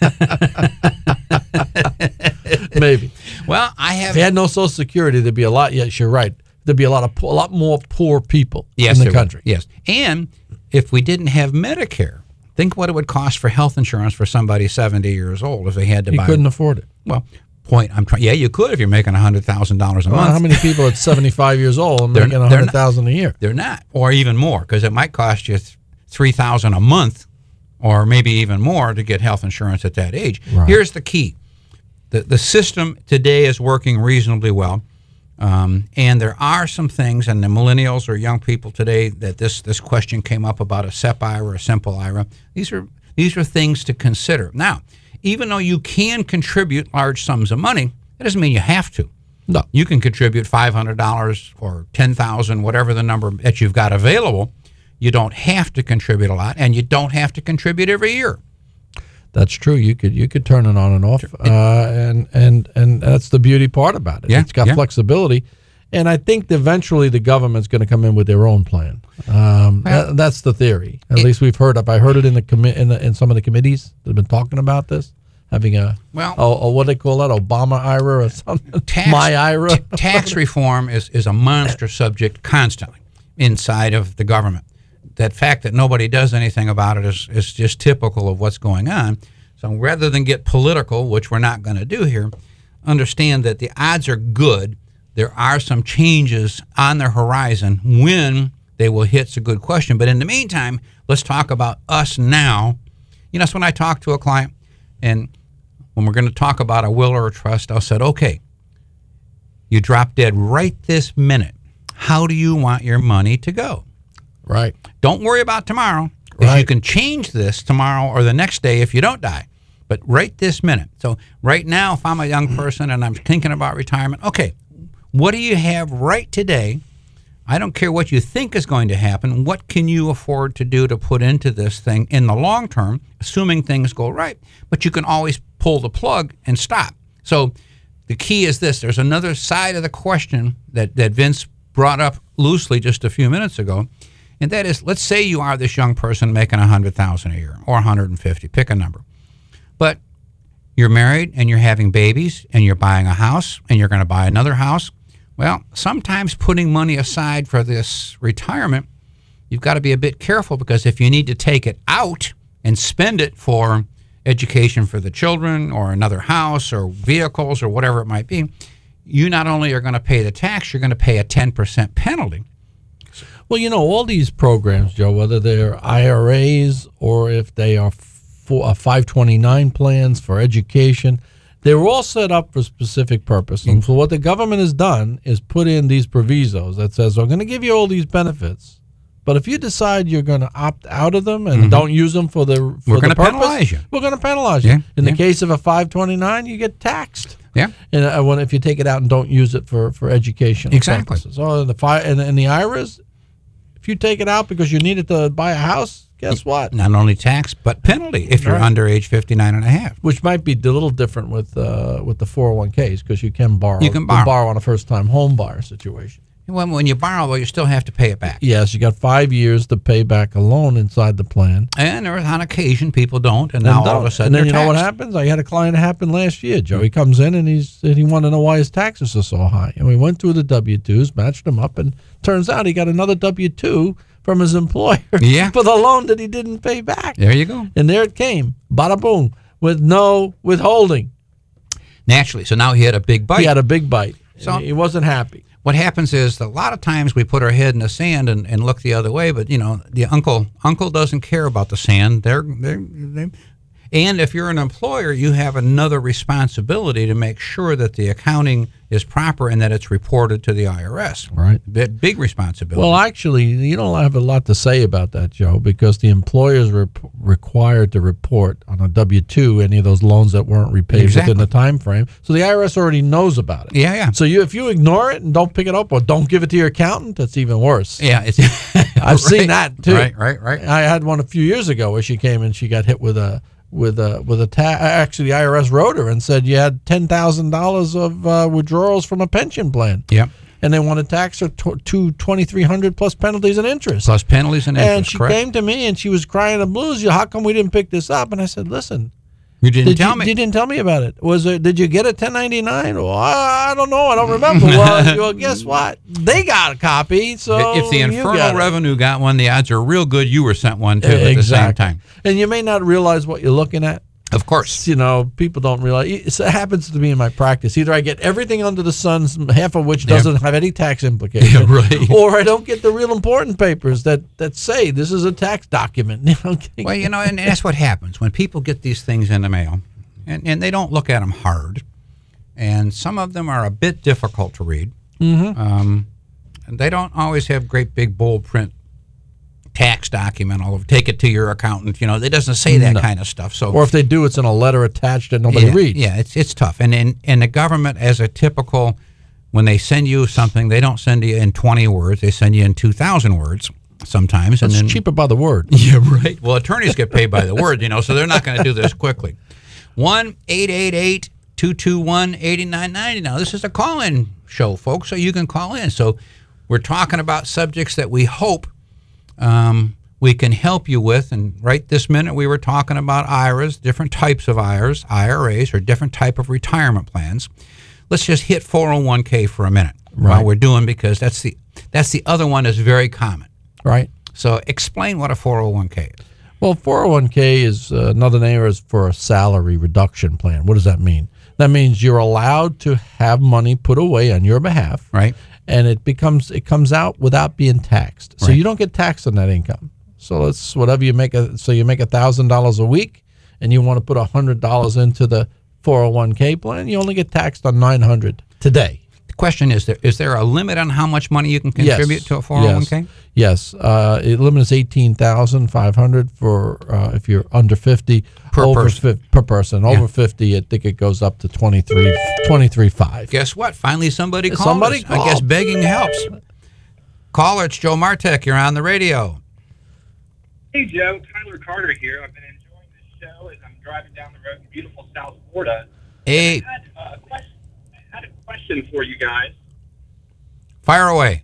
Speaker 4: Maybe.
Speaker 5: Well, I have.
Speaker 4: If you had no Social Security, there'd be a lot. Yes, you're right. There'd be a lot of a lot more poor people
Speaker 5: yes,
Speaker 4: in the
Speaker 5: there would.
Speaker 4: country.
Speaker 5: Yes, and if we didn't have Medicare, think what it would cost for health insurance for somebody seventy years old if they had to
Speaker 4: You
Speaker 5: buy.
Speaker 4: couldn't afford it.
Speaker 5: Well, point I'm trying. Yeah, you could if you're making a hundred thousand dollars a
Speaker 4: Well,
Speaker 5: month.
Speaker 4: how many people at seventy-five years old and
Speaker 5: They're-
Speaker 4: making a
Speaker 5: they're
Speaker 4: hundred
Speaker 5: not-
Speaker 4: thousand a year?
Speaker 5: They're not, or even more, because it might cost you th- three thousand a month, or maybe even more to get health insurance at that age.
Speaker 4: Right.
Speaker 5: Here's the key: the the system today is working reasonably well, um, and there are some things, and the millennials or young people today that this this question came up about a S E P I R A or a simple I R A. These are these are things to consider. Now, even though you can contribute large sums of money, that doesn't mean you have to.
Speaker 4: No.
Speaker 5: You can contribute five hundred dollars or ten thousand dollars, whatever the number that you've got available. You don't have to contribute a lot, and you don't have to contribute every year.
Speaker 4: That's true. You could you could turn it on and off, uh, and and and that's the beauty part about it.
Speaker 5: Yeah,
Speaker 4: It's got
Speaker 5: yeah.
Speaker 4: flexibility, and I think eventually the government's going to come in with their own plan. Um,
Speaker 5: Well,
Speaker 4: that- that's the theory. At
Speaker 5: it-
Speaker 4: least we've heard of. I heard it in the commi- in, the, in some of the committees that have been talking about this, having a
Speaker 5: Well-
Speaker 4: oh, oh what do they call that, Obama I R A or something,
Speaker 5: Tax,
Speaker 4: my I R A.
Speaker 5: t- tax reform is, is a monster subject constantly inside of the government. That fact that nobody does anything about it is, is just typical of what's going on. So rather than get political, which we're not going to do here, understand that the odds are good. There are some changes on the horizon. When they will hit is a good question. But in the meantime, let's talk about us now. You know, so when I talk to a client, and when we're going to talk about a will or a trust, I'll say, okay, you drop dead right this minute. How do you want your money to go?
Speaker 4: Right.
Speaker 5: Don't worry about tomorrow, because
Speaker 4: Right.
Speaker 5: you can change this tomorrow or the next day if you don't die. But right this minute. So right now, if I'm a young person and I'm thinking about retirement, okay, what do you have right today? I don't care what you think is going to happen. What can you afford to do to put into this thing in the long term, assuming things go right? But you can always pull the plug and stop. So the key is this. There's another side of the question that, that Vince brought up loosely just a few minutes ago, and that is, let's say you are this young person making one hundred thousand dollars a year or one hundred fifty, pick a number. But you're married and you're having babies and you're buying a house and you're going to buy another house. Well, sometimes putting money aside for this retirement, you've got to be a bit careful, because if you need to take it out and spend it for education for the children or another house or vehicles or whatever it might be, you not only are going to pay the tax, you're going to pay a ten percent penalty.
Speaker 4: Well, you know, all these programs, Joe, whether they're I R As or if they are for uh, five twenty-nine plans for education, they were all set up for specific purpose. And so what the government has done is put in these provisos that says, we're going to give you all these benefits, but if you decide you're going to opt out of them and
Speaker 5: Mm-hmm.
Speaker 4: don't use them for the for
Speaker 5: We're
Speaker 4: the
Speaker 5: gonna
Speaker 4: purpose,
Speaker 5: penalize you.
Speaker 4: We're going to penalize you.
Speaker 5: Yeah,
Speaker 4: In
Speaker 5: yeah.
Speaker 4: the case of a five twenty-nine, you get taxed.
Speaker 5: Yeah.
Speaker 4: And uh, when, if you take it out and don't use it for, for educational
Speaker 5: Exactly.
Speaker 4: purposes. So the fi- and, and the I R As, if you take it out because you need it to buy a house, guess what?
Speaker 5: Not only tax, but penalty if you're
Speaker 4: Right.
Speaker 5: under age fifty-nine and a half.
Speaker 4: Which might be a little different with uh, with the four oh one Ks, because you can borrow.
Speaker 5: You can borrow.
Speaker 4: on a first-time home buyer situation.
Speaker 5: When, when you borrow, though, you still have to pay it back.
Speaker 4: Yes, you got five years to pay back a loan inside the plan.
Speaker 5: And there, on occasion, people don't, and now
Speaker 4: And
Speaker 5: all of
Speaker 4: don't.
Speaker 5: a sudden
Speaker 4: and then
Speaker 5: they're
Speaker 4: you know what
Speaker 5: taxed.
Speaker 4: happens? I had a client happen last year, Joe. He comes in and he's and he wanted to know why his taxes are so high. And we went through the W twos, matched them up, and turns out he got another W two from his employer
Speaker 5: Yeah.
Speaker 4: for the loan that he didn't pay back.
Speaker 5: There you go.
Speaker 4: And there it came, bada boom, with no withholding.
Speaker 5: Naturally. So now he had a big bite.
Speaker 4: He had a big bite.
Speaker 5: So-
Speaker 4: So he wasn't happy.
Speaker 5: what happens is a lot of times we put our head in the sand and, and look the other way, but you know, the uncle uncle doesn't care about the sand. They're, they're, they and if you're an employer, you have another responsibility to make sure that the accounting is proper and that it's reported to the I R S.
Speaker 4: Right.
Speaker 5: Big, big responsibility.
Speaker 4: Well, actually, you don't have a lot to say about that, Joe, because the employer is rep- required to report on a W two any of those loans that weren't repaid
Speaker 5: Exactly.
Speaker 4: within the time frame. So the I R S already knows about it.
Speaker 5: Yeah, yeah.
Speaker 4: So you, if you ignore it and don't pick it up or don't give it to your accountant, that's even worse.
Speaker 5: Yeah, it's
Speaker 4: I've seen that too.
Speaker 5: Right, right, right.
Speaker 4: I had one a few years ago where she came and she got hit with a with a with a ta- actually the I R S wrote her and said you had ten thousand dollars of uh, withdrawals from a pension plan.
Speaker 5: Yep.
Speaker 4: And they want to tax her to, to twenty-three hundred plus penalties and interest.
Speaker 5: Plus penalties and interest.
Speaker 4: And she
Speaker 5: correct?
Speaker 4: came to me and she was crying the blues. How come we didn't pick this up? And I said, listen,
Speaker 5: You didn't
Speaker 4: did
Speaker 5: tell
Speaker 4: you,
Speaker 5: me.
Speaker 4: you didn't tell me about it. Was it? Did you get a ten ninety-nine? Well, I, I don't know. I don't remember. well, well, guess what? They got a copy. So
Speaker 5: if the
Speaker 4: you
Speaker 5: Infernal
Speaker 4: got it.
Speaker 5: Revenue got one, the odds are real good you were sent one too at the same
Speaker 4: Exactly.
Speaker 5: time.
Speaker 4: And you may not realize what you're looking at.
Speaker 5: Of course.
Speaker 4: You know, people don't realize. It happens to me in my practice. Either I get everything under the sun, half of which doesn't have any tax implication,
Speaker 5: Yeah, right.
Speaker 4: or I don't get the real important papers that, that say this is a tax document.
Speaker 5: Well, you know, and that's what happens when people get these things in the mail, and, and they don't look at them hard, and some of them are a bit difficult to read.
Speaker 4: Mm-hmm.
Speaker 5: Um, and they don't always have great big bold print tax document all over. Take it to your accountant. You know, it doesn't say that
Speaker 4: No.
Speaker 5: kind of stuff. So,
Speaker 4: Or if they do, it's in a letter attached that nobody
Speaker 5: yeah,
Speaker 4: reads.
Speaker 5: Yeah, it's it's tough. And, and and the government, as a typical, when they send you something, they don't send you in twenty words. They send you in two thousand words sometimes. And
Speaker 4: It's
Speaker 5: then,
Speaker 4: cheaper by the word.
Speaker 5: Yeah, right. Well, attorneys get paid by the word, you know, so they're not going to do this quickly. one eight eight eight, two two one, eight nine nine zero. Now, this is a call-in show, folks, so you can call in. So we're talking about subjects that we hope um, we can help you with. And right this minute, we were talking about I R As, different types of I R As, I R As, or different type of retirement plans. Let's just hit four oh one k for a minute
Speaker 4: Right.
Speaker 5: while we're doing, because that's the that's the other one that's very common.
Speaker 4: Right.
Speaker 5: So explain what a four oh one k is.
Speaker 4: Well, four oh one k is uh, another name is for a salary reduction plan. What does that mean? That means you're allowed to have money put away on your behalf,
Speaker 5: Right.
Speaker 4: and it becomes it comes out without being taxed. So
Speaker 5: Right.
Speaker 4: you don't get taxed on that income. So it's whatever you make. A, so you make a thousand dollars a week, and you want to put a hundred dollars into the four oh one k plan. You only get taxed on nine hundred today.
Speaker 5: The question is, there is there a limit on how much money you can contribute
Speaker 4: Yes.
Speaker 5: to a four oh one k?
Speaker 4: Yes. Yes, uh, it limit is eighteen thousand five hundred for uh, if you're under fifty
Speaker 5: Per
Speaker 4: over
Speaker 5: person.
Speaker 4: fif- per person. Over fifty, I think it goes up to twenty-three, twenty-three five.
Speaker 5: Guess what? Finally, somebody called
Speaker 4: Somebody
Speaker 5: us. I guess
Speaker 4: called.
Speaker 5: begging helps. Caller, it's Joe Martek. You're on the radio.
Speaker 7: Hey, Joe. Tyler Carter here. I've been enjoying this show as I'm driving down the road in beautiful South Florida.
Speaker 5: Hey,
Speaker 7: I had, uh, a question, I had a question for you guys.
Speaker 5: fire away.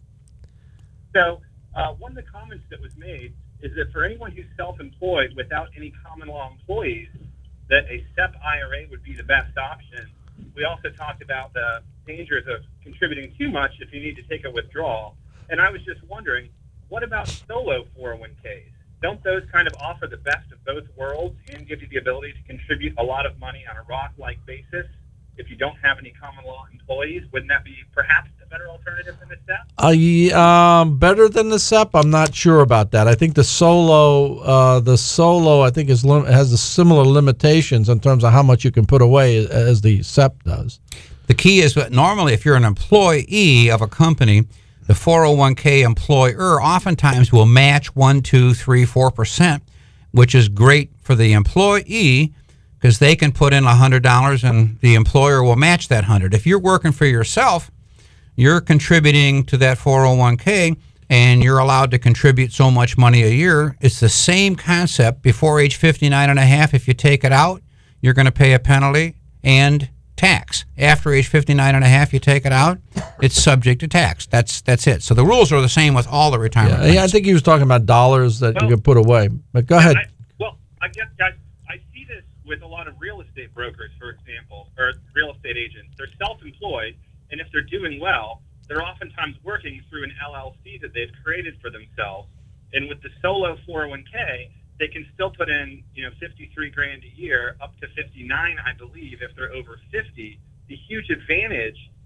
Speaker 7: So, uh, one of the comments that was made is that for anyone who's self-employed without any common law employees, that a S E P I R A would be the best option. We also talked about the dangers of contributing too much if you need to take a withdrawal. And I was just wondering, what about solo four oh one k's? Don't those kind of offer the best of both worlds and give you the ability to contribute a lot of money on a rock-like basis if you don't have any common law employees? Wouldn't that be perhaps a better alternative than the S E P?
Speaker 4: Uh, ye- um, better than the S E P? I'm not sure about that. I think the solo, uh, the solo, I think is lim- has the similar limitations in terms of how much you can put away as the S E P does.
Speaker 5: The key is that normally if you're an employee of a company, the four oh one k employer oftentimes will match one, two, three, four percent, which is great for the employee because they can put in one hundred dollars and the employer will match that one hundred dollars. If you're working for yourself, you're contributing to that four oh one k and you're allowed to contribute so much money a year. It's the same concept. Before age fifty-nine and a half, if you take it out, you're going to pay a penalty and tax. After age fifty-nine and a half, you take it out, it's subject to tax. That's that's it. So the rules are the same with all the retirement
Speaker 4: Yeah, yeah, I
Speaker 5: plans.
Speaker 4: think he was talking about dollars that you
Speaker 7: Well-
Speaker 4: could put away. But go ahead.
Speaker 7: I, well, I guess, guys, I see this with a lot of real estate brokers, for example, or real estate agents. They're self-employed, and if they're doing well, they're oftentimes working through an L L C that they've created for themselves. And with the solo four oh one k, they can still put in, you know, fifty-three grand a year, up to fifty-nine, I believe, if they're over fifty. The huge advantage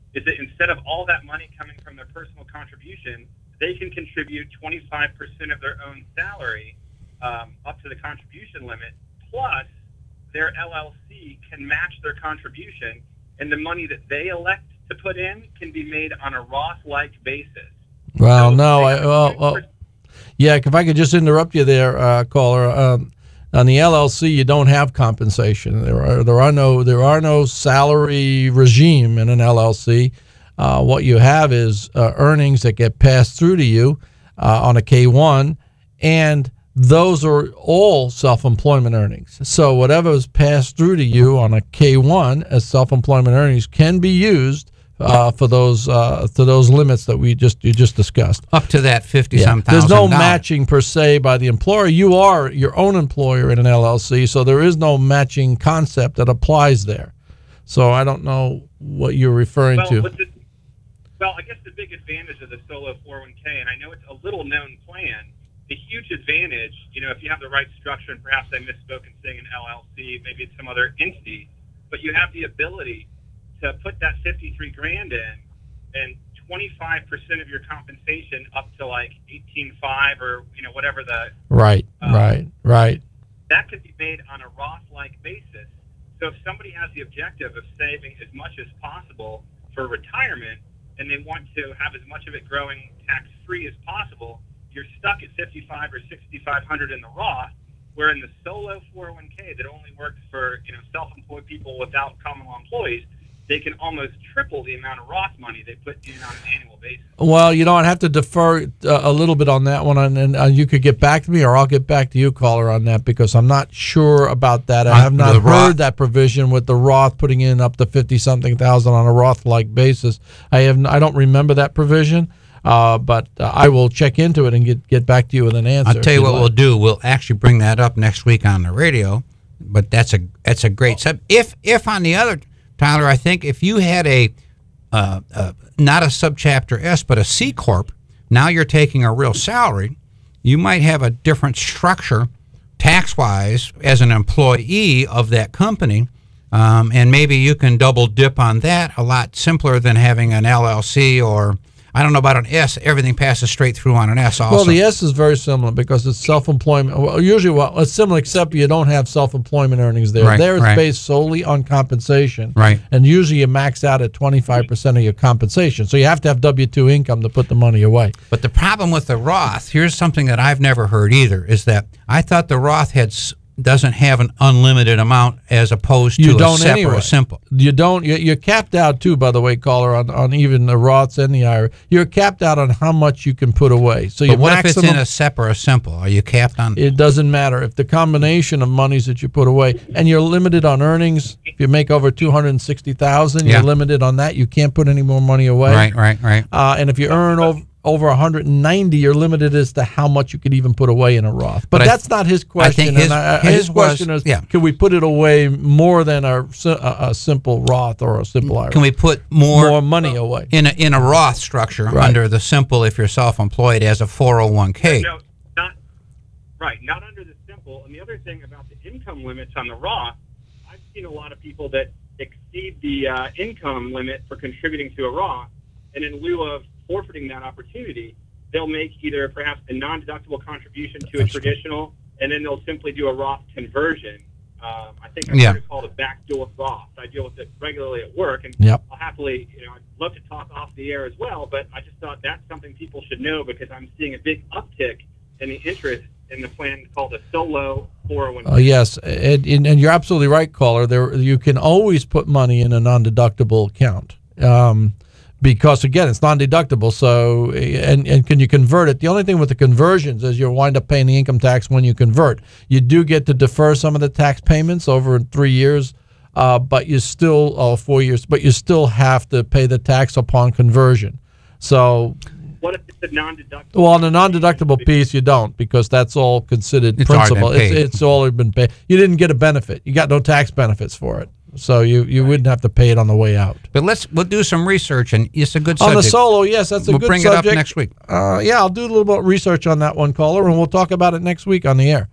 Speaker 7: is that instead of all that money coming from their personal contribution, they can contribute twenty-five percent of their own salary um, up to the contribution limit, plus their L L C can match their contribution, and the money that they elect to put in can be made on a Roth-like basis.
Speaker 4: Well,
Speaker 7: So
Speaker 4: no,
Speaker 7: they
Speaker 4: I
Speaker 7: have a
Speaker 4: well,
Speaker 7: two
Speaker 4: well
Speaker 7: percent
Speaker 4: yeah. If I could just interrupt you there, uh, caller. Um, on the L L C, you don't have compensation. There are there are no there are no salary regime in an L L C. Uh, what you have is uh, earnings that get passed through to you uh, on a K one, and those are all self-employment earnings. So whatever is passed through to you on a K one as self-employment earnings can be used uh, for those uh, to those limits that we just you just discussed.
Speaker 5: Up to that fifty
Speaker 4: Yeah.
Speaker 5: some thousand.
Speaker 4: There's no
Speaker 5: dollars.
Speaker 4: matching per se by the employer. You are your own employer in an L L C, so there is no matching concept that applies there. So I don't know what you're referring
Speaker 7: well,
Speaker 4: to.
Speaker 7: what's the, well, I guess the big advantage of the solo four oh one k, and I know it's a little known plan, the huge advantage, you know, if you have the right structure, and perhaps I misspoke in saying an L L C, maybe it's some other entity, but you have the ability to put that fifty-three grand in, and twenty-five percent of your compensation up to like eighteen five or, you know, whatever the,
Speaker 4: Right,
Speaker 7: uh,
Speaker 4: right, right.
Speaker 7: that could be made on a Roth-like basis. So if somebody has the objective of saving as much as possible for retirement, and they want to have as much of it growing tax-free as possible, you're stuck at fifty-five or sixty-five hundred in the Roth, where in the solo four oh one k that only works for, you know, self-employed people without common law employees, they can almost triple the amount of Roth money they put in on an annual basis.
Speaker 4: Well, you know, I'd have to defer uh, a little bit on that one, and, and uh, you could get back to me, or I'll get back to you, caller, on that, because I'm not sure about that. I
Speaker 5: Uh,
Speaker 4: have not
Speaker 5: the
Speaker 4: heard
Speaker 5: Roth-
Speaker 4: that provision with the Roth putting in up to fifty something thousand on a Roth-like basis. I have, I don't remember that provision, uh, but uh, I will check into it and get get back to you with an answer.
Speaker 5: I'll tell you what we'll do. We'll actually bring that up next week on the radio. But that's a that's a great sub. If if on the other, Tyler, I think if you had a uh, uh, not a subchapter S but a C corp, now you're taking a real salary. You might have a different structure tax wise as an employee of that company, um, and maybe you can double dip on that a lot simpler than having an L L C or. I don't know about an S. Everything passes straight through on an S also.
Speaker 4: Well, the S is very similar because it's self-employment. Well, usually, well, it's similar except you don't have self-employment earnings there.
Speaker 5: Right,
Speaker 4: there it's
Speaker 5: right.
Speaker 4: based solely on compensation.
Speaker 5: Right.
Speaker 4: And usually you max out at twenty-five percent of your compensation. So you have to have W two income to put the money away.
Speaker 5: But the problem with the Roth, here's something that I've never heard either, is that I thought the Roth had s- doesn't have an unlimited amount as opposed to
Speaker 4: You
Speaker 5: a
Speaker 4: don't
Speaker 5: S E P
Speaker 4: anyway.
Speaker 5: or a simple.
Speaker 4: You don't. You're, you're capped out too, by the way, caller, on, on even the Roths and the I R A. You're capped out on how much you can put away. So
Speaker 5: But
Speaker 4: your
Speaker 5: what if it's
Speaker 4: maximum.
Speaker 5: in a S E P or a simple? Are you capped on?
Speaker 4: It doesn't matter if the combination of monies that you put away, and you're limited on earnings. If you make over two hundred sixty thousand,
Speaker 5: Yeah.
Speaker 4: you're limited on that. You can't put any more money away.
Speaker 5: Right, right, right.
Speaker 4: Uh, and if you earn over over one hundred ninety, you're limited as to how much you could even put away in a Roth. But,
Speaker 5: But I-
Speaker 4: that's not his question.
Speaker 5: think his-
Speaker 4: and I, I-
Speaker 5: his
Speaker 4: his question
Speaker 5: was-
Speaker 4: is,
Speaker 5: yeah.
Speaker 4: can we put it away more than a, si- a, a simple Roth or a simple I R A?
Speaker 5: Can we put more,
Speaker 4: more money away?
Speaker 5: in a in a Roth structure
Speaker 4: Right.
Speaker 5: under the simple if you're self-employed as a four oh one k?
Speaker 7: No, not right. Not under the simple. And the other thing about the income limits on the Roth, I've seen a lot of people that exceed the uh, income limit for contributing to a Roth, and in lieu of forfeiting that opportunity, they'll make either perhaps a non-deductible contribution to a
Speaker 4: That's true.
Speaker 7: traditional, and then they'll simply do a Roth conversion. Um, I think I've
Speaker 5: Yeah.
Speaker 7: heard it called a backdoor Roth. I deal with it regularly at work, and
Speaker 4: Yep.
Speaker 7: I'll happily, you know, I'd love to talk off the air as well, but I just thought that's something people should know because I'm seeing a big uptick in the interest in the plan called a solo four oh one k.
Speaker 4: Oh yes, and, and and you're absolutely right, caller. There, you can always put money in a non-deductible account. Um, Because again, it's non-deductible. So, and and can you convert it? The only thing with the conversions is you wind up paying the income tax when you convert. You do get to defer some of the tax payments over three years, uh, but you still, oh, four years, but you still have to pay the tax upon conversion. So,
Speaker 7: What if it's a non-deductible?
Speaker 4: well, on the non-deductible piece, you don't because that's all considered
Speaker 5: It's already been
Speaker 4: principal. It's,
Speaker 5: paid.
Speaker 4: it's already been paid. You didn't get a benefit. You got no tax benefits for it. So you, you wouldn't have to pay it on the way out.
Speaker 5: But let's we'll do some research, and it's a good
Speaker 4: On
Speaker 5: subject.
Speaker 4: the solo, yes, that's a
Speaker 5: We'll
Speaker 4: good
Speaker 5: bring it up
Speaker 4: subject.
Speaker 5: next week.
Speaker 4: Uh, yeah, I'll do a little bit of research on that one, caller, and we'll talk about it next week on the air.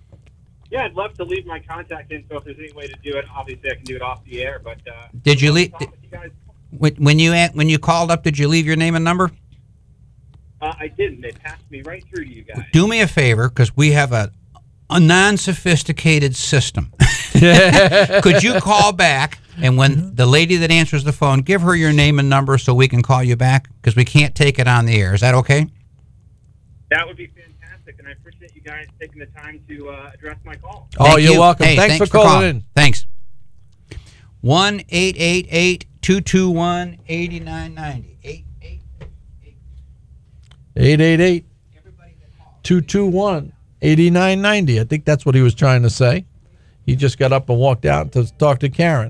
Speaker 7: Yeah, I'd love to leave my contact info if there's any way to do it. Obviously, I can do it off the air, but uh,
Speaker 5: Did you
Speaker 7: I'd love
Speaker 5: leave-
Speaker 7: to talk with you guys.
Speaker 5: When, when you an- when you called up, did you leave your name and number?
Speaker 7: Uh, I didn't. They passed me right through to you guys.
Speaker 5: Do me a favor, because we have a a non-sophisticated system. Could you call back, and when the lady that answers the phone, give her your name and number so we can call you back, because we can't take it on the air. Is that okay?
Speaker 7: That would be fantastic, and I appreciate you guys taking the time to uh, address my call.
Speaker 4: Oh,
Speaker 5: Thank
Speaker 4: you're
Speaker 5: you.
Speaker 4: welcome.
Speaker 5: Hey,
Speaker 4: thanks, for calling in.
Speaker 5: Thanks. one eight eight eight, two two one, eight nine nine zero. eight eight
Speaker 4: eight eight eight, two two one, eight nine nine zero. I think that's what he was trying to say. He just got up and walked out to talk to Karen.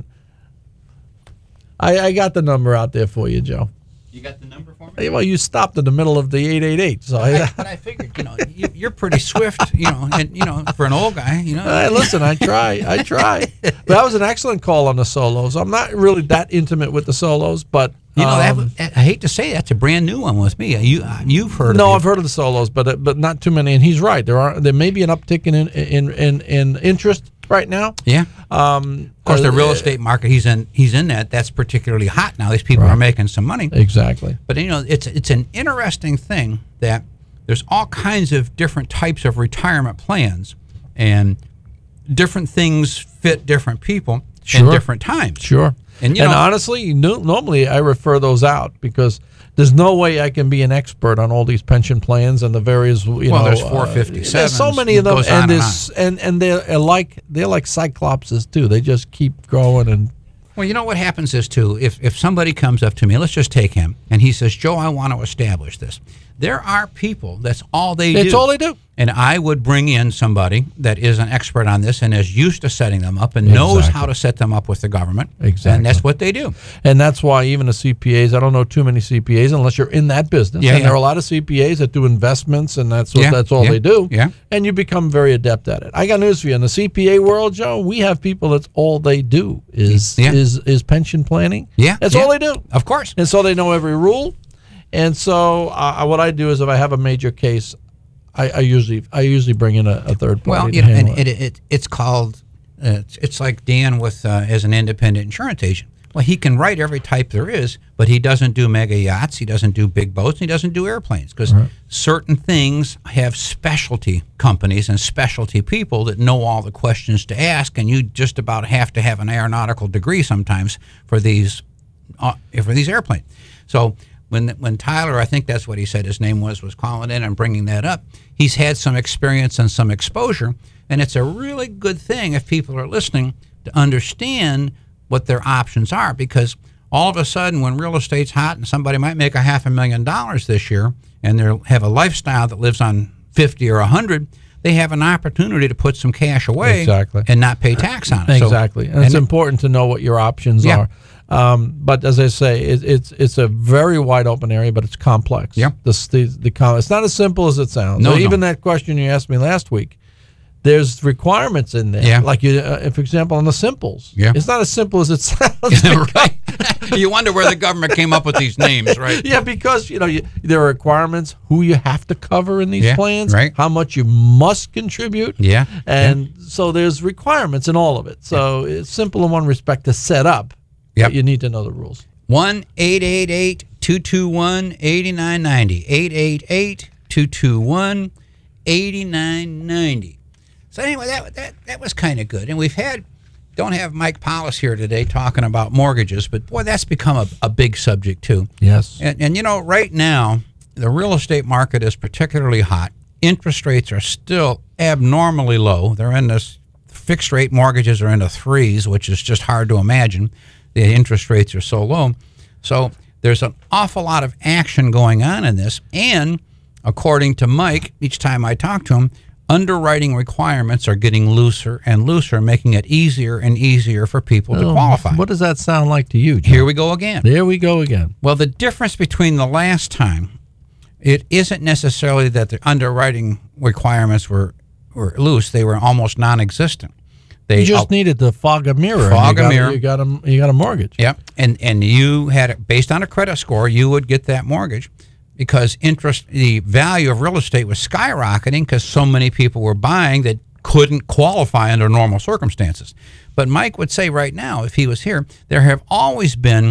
Speaker 4: I, I got the number out there for you, Joe.
Speaker 5: You got the number for me?
Speaker 4: Hey, well, you stopped in the middle of the eight eight eight, so
Speaker 5: I,
Speaker 4: I,
Speaker 5: but I figured, you know, you, you're pretty swift, you know, and you know, for an old guy, you know.
Speaker 4: Hey, listen, I try, I try. But that was an excellent call on the solos. I'm not really that intimate with the solos, but
Speaker 5: You know,
Speaker 4: um,
Speaker 5: that, I hate to say that's a brand new one with me. You you've heard
Speaker 4: no,
Speaker 5: of
Speaker 4: I've heard of the solos, but uh, but not too many. And he's right. There are there may be an uptick in in in, in interest right now.
Speaker 5: Yeah.
Speaker 4: Um,
Speaker 5: Of course, the real
Speaker 4: uh,
Speaker 5: estate market he's in he's in that. That's particularly hot now. These people
Speaker 4: Right.
Speaker 5: are making some money.
Speaker 4: Exactly.
Speaker 5: But you know, it's it's an interesting thing that there's all kinds of different types of retirement plans, and different things fit different people
Speaker 4: Sure.
Speaker 5: in different times.
Speaker 4: Sure.
Speaker 5: And, you
Speaker 4: and
Speaker 5: know-
Speaker 4: honestly, no, normally I refer those out because there's no way I can be an expert on all these pension plans and the various. You
Speaker 5: Well,
Speaker 4: know,
Speaker 5: there's
Speaker 4: uh,
Speaker 5: four fifty-sevens,
Speaker 4: There's so many of them,
Speaker 5: goes on
Speaker 4: and
Speaker 5: and
Speaker 4: there's and and they're like they're like cyclopses too. They just keep growing and.
Speaker 5: Well, you know what happens is, too, if, if somebody comes up to me, let's just take him, and he says, Joe, I want to establish this. There are people, that's all they do.
Speaker 4: It's all they do.
Speaker 5: And I would bring in somebody that is an expert on this and is used to setting them up and knows
Speaker 4: Exactly.
Speaker 5: how to set them up with the government.
Speaker 4: Exactly.
Speaker 5: And that's what they do.
Speaker 4: And that's why even the C P As, I don't know too many C P As unless you're in that business.
Speaker 5: Yeah,
Speaker 4: and
Speaker 5: yeah.
Speaker 4: there are a lot of C P As that do investments, and that's what
Speaker 5: Yeah,
Speaker 4: that's all
Speaker 5: yeah,
Speaker 4: they do.
Speaker 5: yeah.
Speaker 4: And you become very adept at it. I got news for you. In the C P A world, Joe, we have people that's all they do is
Speaker 5: Yeah.
Speaker 4: is is pension planning.
Speaker 5: Yeah,
Speaker 4: That's
Speaker 5: yeah.
Speaker 4: all they do.
Speaker 5: Of course.
Speaker 4: And so they know every rule. And so uh, what I do is if I have a major case, I, I usually I usually bring in a, a third party.
Speaker 5: Well,
Speaker 4: to
Speaker 5: you know, and
Speaker 4: handle
Speaker 5: it, it, it's called, uh, it's, it's like Dan with uh, as an independent insurance agent. Well, he can write every type there is, but he doesn't do mega yachts, he doesn't do big boats, and he doesn't do airplanes because certain things have specialty companies and specialty people that know all the questions to ask, and you just about have to have an aeronautical degree sometimes for these uh, for these airplanes. So when when Tyler, I think that's what he said his name was, was calling in and bringing that up, he's had some experience and some exposure, and it's a really good thing if people are listening to understand what their options are, because all of a sudden when real estate's hot and somebody might make a half a million dollars this year and they have a lifestyle that lives on fifty or a hundred, they have an opportunity to put some cash away
Speaker 4: Exactly.
Speaker 5: and not pay tax on it. So-
Speaker 4: Exactly, and, it's important to know what your options
Speaker 5: Yeah.
Speaker 4: are. Um, but as I say, it, it's it's a very wide open area, but it's complex.
Speaker 5: Yeah.
Speaker 4: the the, the com- it's not as simple as it sounds.
Speaker 5: No,
Speaker 4: So even
Speaker 5: no.
Speaker 4: that question you asked me last week, there's requirements in there.
Speaker 5: Yeah.
Speaker 4: Like you, uh, for example, on the simples.
Speaker 5: Yeah.
Speaker 4: it's not as simple as it sounds.
Speaker 5: right. You wonder where the government came up with these names, right?
Speaker 4: Yeah, because you know you, there are requirements who you have to cover in these
Speaker 5: Yeah,
Speaker 4: plans,
Speaker 5: right.
Speaker 4: how much you must contribute,
Speaker 5: Yeah,
Speaker 4: and so there's requirements in all of it. So it's simple in one respect to set up.
Speaker 5: Yep.
Speaker 4: But you need to know the rules.
Speaker 5: one eight eight eight, two two one, eight nine nine zero. eight eight eight, two two one, eight nine nine zero. So anyway, that that that was kind of good. And we've had, don't have Mike Paulus here today talking about mortgages, but boy, that's become a, a big subject too.
Speaker 4: Yes.
Speaker 5: And, and you know, right now, the real estate market is particularly hot. Interest rates are still abnormally low. They're in this, fixed rate mortgages are in the threes, which is just hard to imagine. The interest rates are so low. So there's an awful lot of action going on in this. And according to Mike, each time I talk to him, underwriting requirements are getting looser and looser, making it easier and easier for people to
Speaker 4: Oh,
Speaker 5: qualify.
Speaker 4: What does that sound like to you, John?
Speaker 5: Here we go again.
Speaker 4: There we go again.
Speaker 5: Well, the difference between the last time, it isn't necessarily that the underwriting requirements were, were loose. They were almost non-existent. They
Speaker 4: You just
Speaker 5: out-
Speaker 4: needed to fog a mirror.
Speaker 5: Fog
Speaker 4: and
Speaker 5: a
Speaker 4: you got,
Speaker 5: mirror.
Speaker 4: You got a you got a mortgage.
Speaker 5: Yep, and and you had it based on a credit score, you would get that mortgage because interest, the value of real estate was skyrocketing because so many people were buying that couldn't qualify under normal circumstances. But Mike would say right now, if he was here, there have always been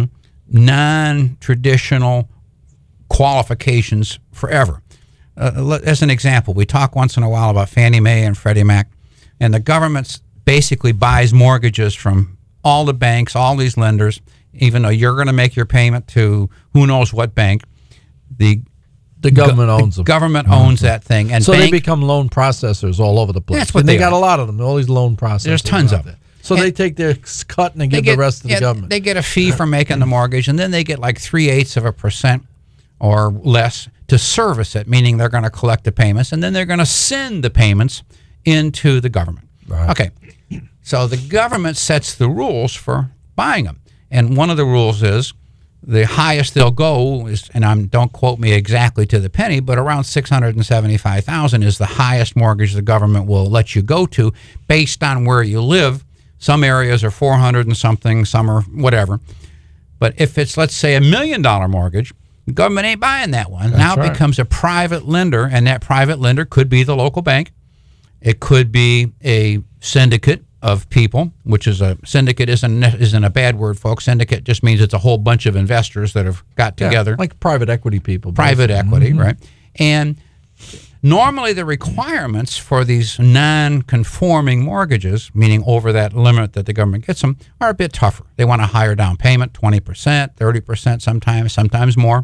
Speaker 5: non-traditional qualifications forever. Uh, as an example, we talk once in a while about Fannie Mae and Freddie Mac, and the government basically buys mortgages from all the banks, all these lenders, even though you're going to make your payment to who knows what bank. The
Speaker 4: The government
Speaker 5: go-
Speaker 4: owns
Speaker 5: the
Speaker 4: them.
Speaker 5: government owns that thing, and
Speaker 4: So
Speaker 5: bank,
Speaker 4: they become loan processors all over the place.
Speaker 5: That's what
Speaker 4: and
Speaker 5: they
Speaker 4: they got
Speaker 5: are.
Speaker 4: a lot of them. All these loan processors.
Speaker 5: There's tons
Speaker 4: out
Speaker 5: of
Speaker 4: there.
Speaker 5: them.
Speaker 4: So
Speaker 5: And
Speaker 4: they take their cut and they
Speaker 5: they
Speaker 4: give the rest to the
Speaker 5: yeah,
Speaker 4: government.
Speaker 5: They get a fee for making the mortgage, and then they get like three eighths of a percent or less to service it, meaning they're going to collect the payments, and then they're going to send the payments into the government.
Speaker 4: Right.
Speaker 5: Okay, so the government sets the rules for buying them, and one of the rules is the highest they'll go is, and I'm don't quote me exactly to the penny, but around six hundred seventy-five thousand is the highest mortgage the government will let you go to, based on where you live. Some areas are four hundred and something, some are whatever. But if it's, let's say, a million dollar mortgage, the government ain't buying that one.
Speaker 4: That's
Speaker 5: now it
Speaker 4: right.
Speaker 5: becomes a private lender, and that private lender could be the local bank. It could be a syndicate of people, which is a syndicate isn't isn't a bad word, folks. Syndicate just means it's a whole bunch of investors that have got
Speaker 4: Yeah,
Speaker 5: together.
Speaker 4: like private equity people.
Speaker 5: Private
Speaker 4: basically.
Speaker 5: equity,
Speaker 4: Mhm.
Speaker 5: right? And normally the requirements for these non-conforming mortgages, meaning over that limit that the government gets them, are a bit tougher. They want a higher down payment, twenty percent, thirty percent sometimes, sometimes more.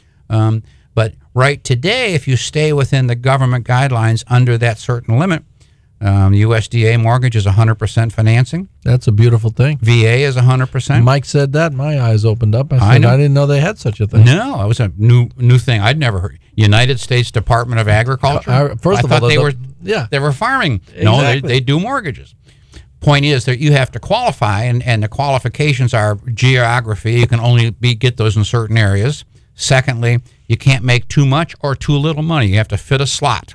Speaker 5: Um, but right today, if you stay within the government guidelines under that certain limit, um, U S D A mortgage is one hundred percent financing.
Speaker 4: That's a beautiful thing.
Speaker 5: V A is one hundred percent.
Speaker 4: Mike said that. My eyes opened up. I said,
Speaker 5: I
Speaker 4: I,
Speaker 5: know.
Speaker 4: didn't know they had such a thing.
Speaker 5: No, it was a new new thing. I'd never heard. United States Department of Agriculture.
Speaker 4: Uh, first
Speaker 5: I
Speaker 4: of all,
Speaker 5: thought they
Speaker 4: the-
Speaker 5: were
Speaker 4: yeah.
Speaker 5: they were farming. No, they,
Speaker 4: Exactly.
Speaker 5: they do mortgages. Point is that you have to qualify, and, and the qualifications are geography. You can only be get those in certain areas. Secondly, you can't make too much or too little money. You have to fit a slot.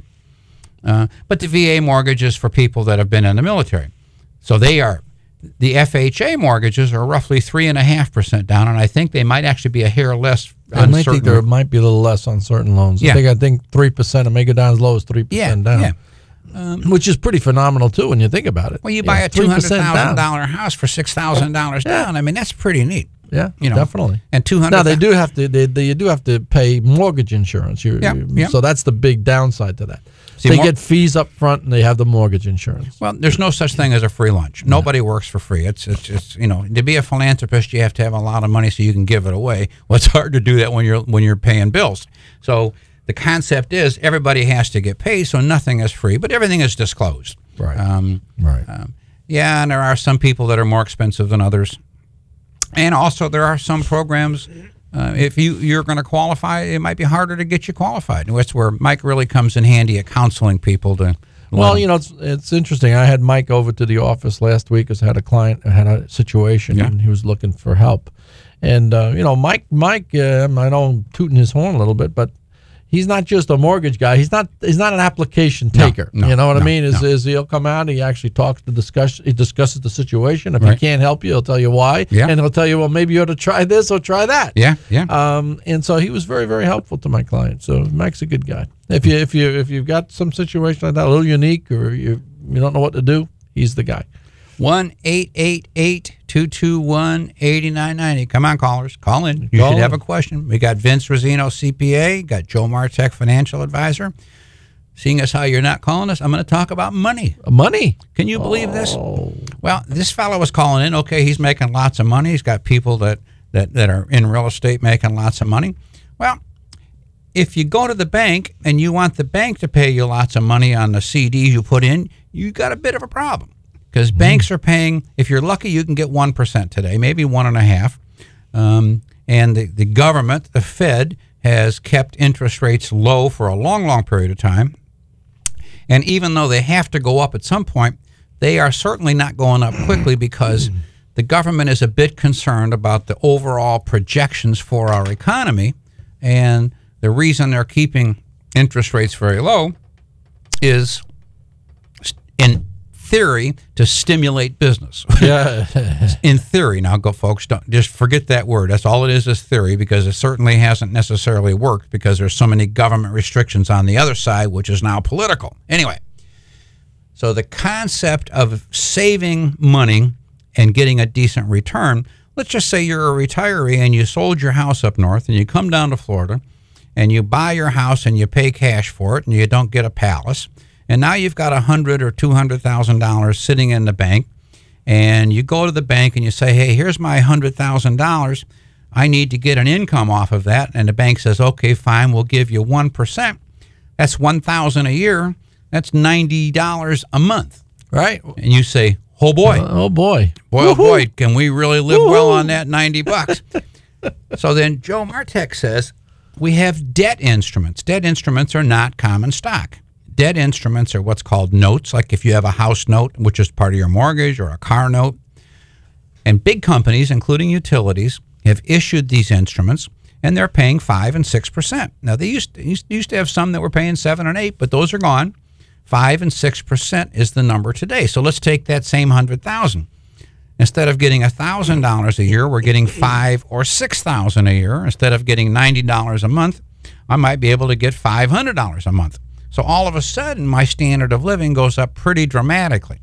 Speaker 5: Uh, but the V A mortgage is for people that have been in the military. So they are, the F H A mortgages are roughly three point five percent down, and I think they might actually be a hair less
Speaker 4: I
Speaker 5: on
Speaker 4: might think there
Speaker 5: certain.
Speaker 4: might be a little less on certain loans.
Speaker 5: Yeah.
Speaker 4: I think I think three percent and make it down as low as three
Speaker 5: Yeah,
Speaker 4: percent down.
Speaker 5: yeah.
Speaker 4: Which is pretty phenomenal too when you think about it.
Speaker 5: Well, you buy
Speaker 4: Yeah,
Speaker 5: a two hundred
Speaker 4: three percent
Speaker 5: thousand
Speaker 4: down.
Speaker 5: dollar house for six thousand dollars
Speaker 4: Yeah.
Speaker 5: down. I mean, that's pretty neat.
Speaker 4: Yeah,
Speaker 5: You know,
Speaker 4: definitely.
Speaker 5: And two hundred.
Speaker 4: Now they do have to. They, they you do have to pay mortgage insurance. You,
Speaker 5: Yeah,
Speaker 4: you-
Speaker 5: yeah.
Speaker 4: So that's the big downside to that.
Speaker 5: See,
Speaker 4: they
Speaker 5: mor-
Speaker 4: get fees up front and they have the mortgage insurance.
Speaker 5: Well, there's no such thing as a free lunch. Nobody works for free. It's, it's it's you know, to be a philanthropist, you have to have a lot of money so you can give it away. Well, it's hard to do that when you're when you're paying bills. So the concept is everybody has to get paid, so nothing is free, but everything is disclosed.
Speaker 4: Right.
Speaker 5: Um,
Speaker 4: Right.
Speaker 5: um, yeah, and there are some people that are more expensive than others, and also there are some programs. Uh, if you you're going to qualify, it might be harder to get you qualified. And that's where Mike really comes in handy at counseling people to.
Speaker 4: Well, you know, it's, it's interesting. I had Mike over to the office last week because I had a client had a situation
Speaker 5: Yeah.
Speaker 4: and he was looking for help. And uh, you know, Mike, Mike, uh, I know I'm tooting his horn a little bit, but he's not just a mortgage guy. He's not. He's not an application
Speaker 5: No,
Speaker 4: taker.
Speaker 5: no,
Speaker 4: you know what
Speaker 5: no,
Speaker 4: I mean? Is,
Speaker 5: no.
Speaker 4: is he'll come out and he actually talks to discuss. He discusses the situation. If he
Speaker 5: Right.
Speaker 4: can't help you, he'll tell you why.
Speaker 5: Yeah.
Speaker 4: And he'll tell you, well, maybe you ought to try this or try that.
Speaker 5: Yeah, yeah.
Speaker 4: Um, and so he was very, very helpful to my client. So Mike's a good guy. If you if you if you've got some situation like that, a little unique, or you you don't know what to do, he's the guy.
Speaker 5: one eight eight eight, two two one, eight nine nine zero. Come on, callers. Call in. You
Speaker 4: Call
Speaker 5: should have
Speaker 4: in.
Speaker 5: a question. We got Vince Rosino, C P A. Got Joe Martek, Financial Advisor. Seeing as how you're not calling us, I'm going to talk about money.
Speaker 4: Money.
Speaker 5: Can you believe this?
Speaker 4: Oh,
Speaker 5: Well, this fellow was calling in. Okay, he's making lots of money. He's got people that, that, that are in real estate making lots of money. Well, if you go to the bank and you want the bank to pay you lots of money on the C Ds you put in, you got a bit of a problem. Because banks are paying, if you're lucky, you can get one percent today, maybe one and a half. Um, and the, the government, the Fed, has kept interest rates low for a long, long period of time. And even though they have to go up at some point, they are certainly not going up quickly because the government is a bit concerned about the overall projections for our economy. And the reason they're keeping interest rates very low is, in theory, to stimulate business.
Speaker 4: yeah.
Speaker 5: In theory. Now, go folks, don't just forget that word. That's all it is, is theory, because it certainly hasn't necessarily worked because there's so many government restrictions on the other side, which is now political. Anyway, so the concept of saving money and getting a decent return, let's just say you're a retiree and you sold your house up north and you come down to Florida and you buy your house and you pay cash for it and you don't get a palace. And now you've got a hundred or two hundred thousand dollars sitting in the bank, and you go to the bank and you say, "Hey, here's my hundred thousand dollars. I need to get an income off of that." And the bank says, "Okay, fine, we'll give you one percent. That's one thousand a year. That's ninety dollars a month."
Speaker 4: Right.
Speaker 5: And you say, "Oh boy,
Speaker 4: Uh, oh boy.
Speaker 5: boy, oh
Speaker 4: Woohoo.
Speaker 5: boy, can we really live well
Speaker 4: Woohoo.
Speaker 5: on that ninety bucks?" So then Joe Martek says, we have debt instruments. Debt instruments are not common stock. Debt instruments are what's called notes, like if you have a house note, which is part of your mortgage, or a car note. And big companies, including utilities, have issued these instruments, and they're paying five and six percent. Now, they used to, used to have some that were paying seven and eight, but those are gone. Five and six percent is the number today. So let's take that same hundred thousand. Instead of getting a thousand dollars a year, we're getting five or six thousand a year. Instead of getting ninety dollars a month, I might be able to get five hundred dollars a month. So all of a sudden, my standard of living goes up pretty dramatically.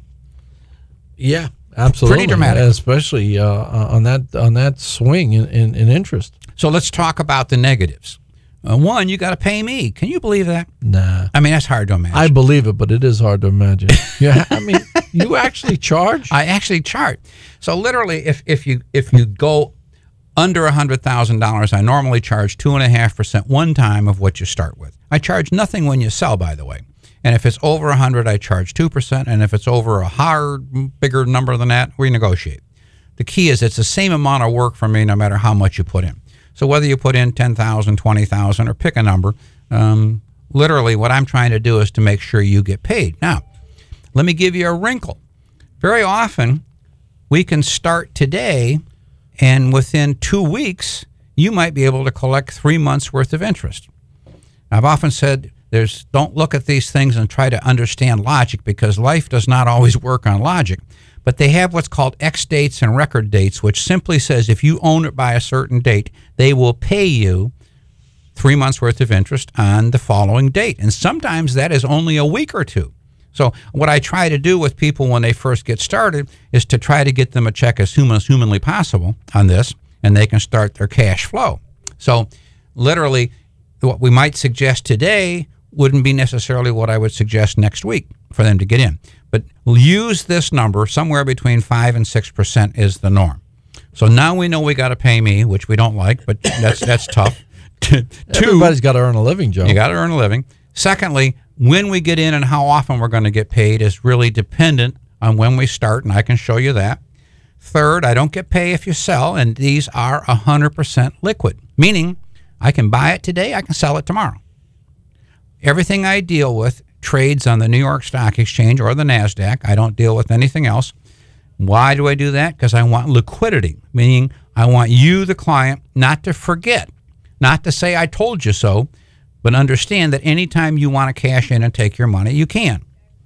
Speaker 4: Yeah, absolutely.
Speaker 5: Pretty dramatic.
Speaker 4: Especially uh, on that on that swing in, in, in interest.
Speaker 5: So let's talk about the negatives. Uh, one, you got to pay me. Can you believe that?
Speaker 4: Nah.
Speaker 5: I mean, that's hard to imagine.
Speaker 4: I believe it, but it is hard to imagine. Yeah, I mean, you actually charge?
Speaker 5: I actually charge. So literally, if if you if you go under a hundred thousand dollars, I normally charge two and a half percent one time of what you start with. I charge nothing when you sell, by the way. And if it's over a hundred, I charge two percent. And if it's over a hard, bigger number than that, we negotiate. The key is it's the same amount of work for me, no matter how much you put in. So whether you put in ten thousand, twenty thousand, or pick a number, um, literally what I'm trying to do is to make sure you get paid. Now, let me give you a wrinkle. Very often, we can start today, and within two weeks, you might be able to collect three months' worth of interest. I've often said, there's don't look at these things and try to understand logic, because life does not always work on logic. But they have what's called X dates and record dates, which simply says if you own it by a certain date, they will pay you three months' worth of interest on the following date. And sometimes that is only a week or two. So what I try to do with people when they first get started is to try to get them a check as soon as humanly possible on this, and they can start their cash flow. So literally, what we might suggest today wouldn't be necessarily what I would suggest next week for them to get in. But use this number. Somewhere between five and six percent is the norm. So now we know we got to pay me, which we don't like, but that's that's tough. Two,
Speaker 4: Everybody's got to earn a living, Joe.
Speaker 5: you got to earn a living. Secondly, when we get in and how often we're going to get paid is really dependent on when we start, and I can show you that. Third, I don't get paid if you sell, and these are one hundred percent liquid, meaning I can buy it today, I can sell it tomorrow. Everything I deal with trades on the New York Stock Exchange or the NASDAQ. I don't deal with anything else. Why do I do that? Because I want liquidity, meaning I want you, the client, not to forget, not to say I told you so, but understand that anytime you want to cash in and take your money, you can.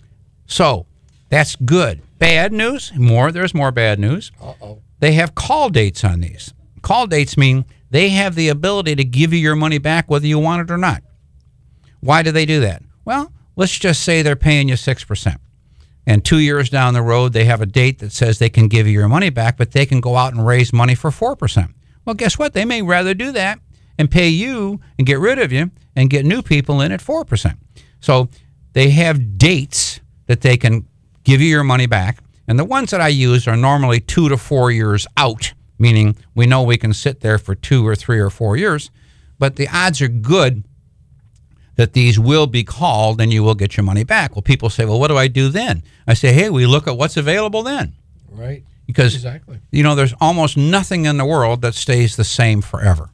Speaker 5: So that's good. Bad news, more, there's more bad news. Uh-oh. They have call dates on these. Call dates mean they have the ability to give you your money back whether you want it or not. Why do they do that? Well, let's just say they're paying you six percent. And two years down the road, they have a date that says they can give you your money back, but they can go out and raise money for four percent. Well, guess what? They may rather do that and pay you and get rid of you and get new people in at four percent. So they have dates that they can give you your money back. And the ones that I use are normally two to four years out, meaning we know we can sit there for two or three or four years, but the odds are good that these will be called and you will get your money back. Well, people say, well, what do I do then? I say, hey, we look at what's available then.
Speaker 4: Right.
Speaker 5: Because,
Speaker 4: exactly.
Speaker 5: you know, there's almost nothing in the world that stays the same forever.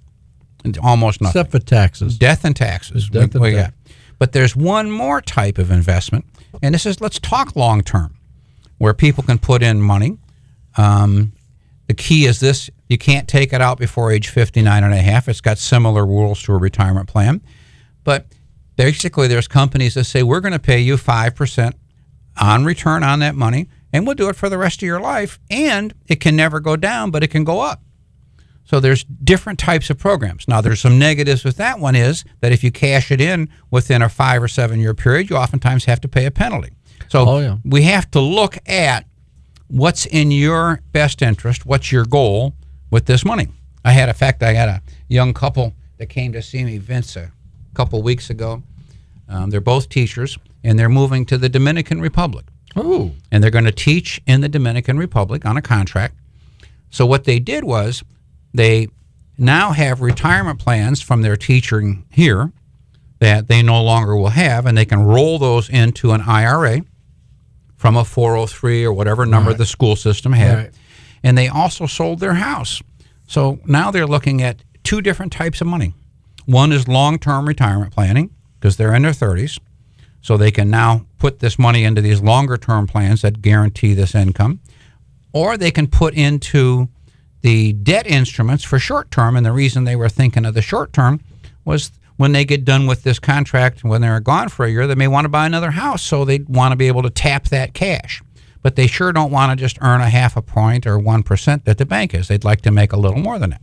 Speaker 5: Almost nothing.
Speaker 4: Except for taxes.
Speaker 5: Death and taxes.
Speaker 4: Death
Speaker 5: we,
Speaker 4: and
Speaker 5: we
Speaker 4: tax.
Speaker 5: got. But there's one more type of investment, and this is, let's talk long term, where people can put in money. Um, the key is this: you can't take it out before age fifty-nine and a half. It's got similar rules to a retirement plan. But basically, there's companies that say, we're going to pay you five percent on return on that money, and we'll do it for the rest of your life. And it can never go down, but it can go up. So there's different types of programs. Now, there's some negatives with that one is that if you cash it in within a five or seven year period, you oftentimes have to pay a penalty. So
Speaker 4: Oh, yeah.
Speaker 5: we have to look at what's in your best interest? What's your goal with this money? I had, in fact, I had a young couple that came to see me, Vince, a couple weeks ago. Um, they're both teachers, and they're moving to the Dominican Republic.
Speaker 4: Oh.
Speaker 5: And they're going to teach in the Dominican Republic on a contract. So what they did was they now have retirement plans from their teaching here that they no longer will have, and they can roll those into an I R A from a four oh three or whatever number
Speaker 4: Right.
Speaker 5: the school system had.
Speaker 4: Right.
Speaker 5: And they also sold their house. So now they're looking at two different types of money. One is long-term retirement planning, because they're in their thirties. So they can now put this money into these longer-term plans that guarantee this income. Or they can put into the debt instruments for short-term. And the reason they were thinking of the short-term was when they get done with this contract, when they're gone for a year, they may want to buy another house. So they want to be able to tap that cash. But they sure don't want to just earn a half a point or one percent that the bank is. They'd like to make a little more than that.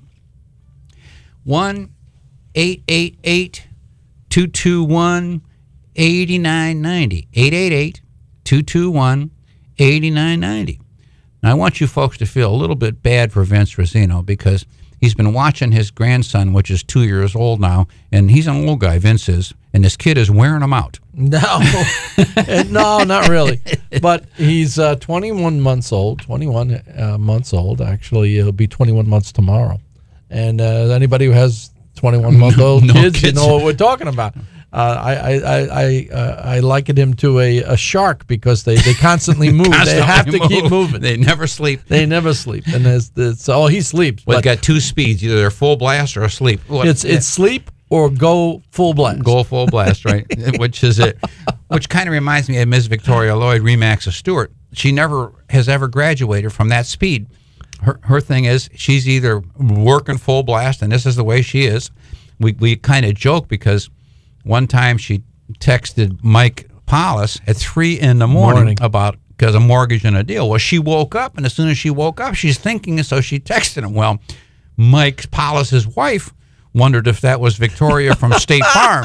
Speaker 5: one eight eight eight two two one eight nine nine zero. eight eight eight two two one eight nine nine zero. Now, I want you folks to feel a little bit bad for Vince Rosino because he's been watching his grandson, which is two years old now, and he's an old guy, Vince is, and this kid is wearing him out.
Speaker 4: No, no, not really. But he's uh, twenty-one months old. twenty-one uh, months old. Actually, he'll be twenty-one months tomorrow. And uh, anybody who has twenty-one month old
Speaker 5: No
Speaker 4: kids, you
Speaker 5: kids.
Speaker 4: know what we're talking about. Uh, I I I I, uh, I likened him to a, a shark because they, they constantly move.
Speaker 5: Constantly
Speaker 4: they have to
Speaker 5: move.
Speaker 4: keep moving.
Speaker 5: They never sleep.
Speaker 4: They never sleep. And it's, it's oh he sleeps.
Speaker 5: Well,
Speaker 4: but
Speaker 5: they've got two speeds. Either they're full blast or asleep. What-
Speaker 4: it's it's sleep or go full blast.
Speaker 5: Go full blast, right? Which is it. Which kind of reminds me of Miss Victoria Lloyd, Remax of Stewart. She never has ever graduated from that speed. Her her thing is she's either working full blast, and this is the way she is. We we kind of joke because one time she texted Mike Paulus at three in the morning,
Speaker 4: Morning.
Speaker 5: about because a mortgage and a deal. Well, she woke up, and as soon as she woke up, she's thinking, and so she texted him. Well, Mike Paulus's wife wondered if that was Victoria from State Farm.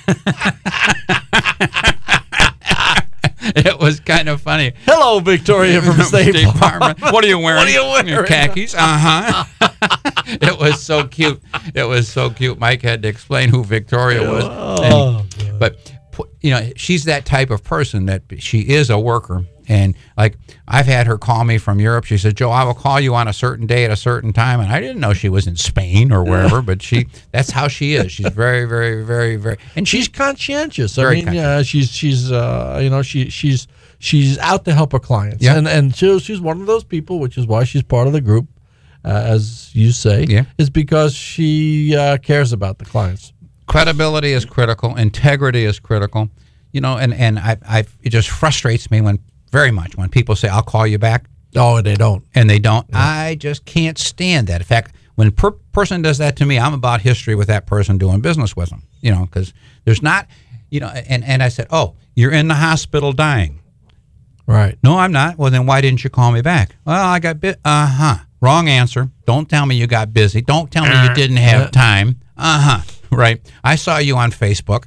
Speaker 5: It was kind of funny.
Speaker 4: Hello, Victoria from State, Farm.
Speaker 5: What are you wearing?
Speaker 4: What are you wearing?
Speaker 5: Your khakis? Uh-huh. It was so cute. It was so cute. Mike had to explain who Victoria was.
Speaker 4: Oh,
Speaker 5: And- but, you know, she's that type of person that she is a worker. And, like, I've had her call me from Europe. She said, Joe, I will call you on a certain day at a certain time. And I didn't know she was in Spain or wherever, but she that's how she is. She's very, very, very, very. And
Speaker 4: she's
Speaker 5: she's
Speaker 4: conscientious.
Speaker 5: Very
Speaker 4: I mean, yeah, she's she's uh, you know she she's she's out to help her clients.
Speaker 5: Yeah.
Speaker 4: And and she, she's one of those people, which is why she's part of the group, uh, as you say.
Speaker 5: Yeah.
Speaker 4: Is because she uh, cares about the clients.
Speaker 5: credibility is critical. Integrity is critical. You know, and, and I, I it just frustrates me when very much when people say, I'll call you back.
Speaker 4: Oh, they don't.
Speaker 5: And they don't. I just can't stand that. In fact, when a per- person does that to me, I'm about history with that person doing business with them. You know, because there's not, you know, and, and I said, oh, you're in the hospital dying.
Speaker 4: Right.
Speaker 5: No, I'm not. Well, then why didn't you call me back? Well, I got bit. Uh-huh. Wrong answer. Don't tell me you got busy. Don't tell me you didn't have time. Uh-huh. Right. I saw you on Facebook.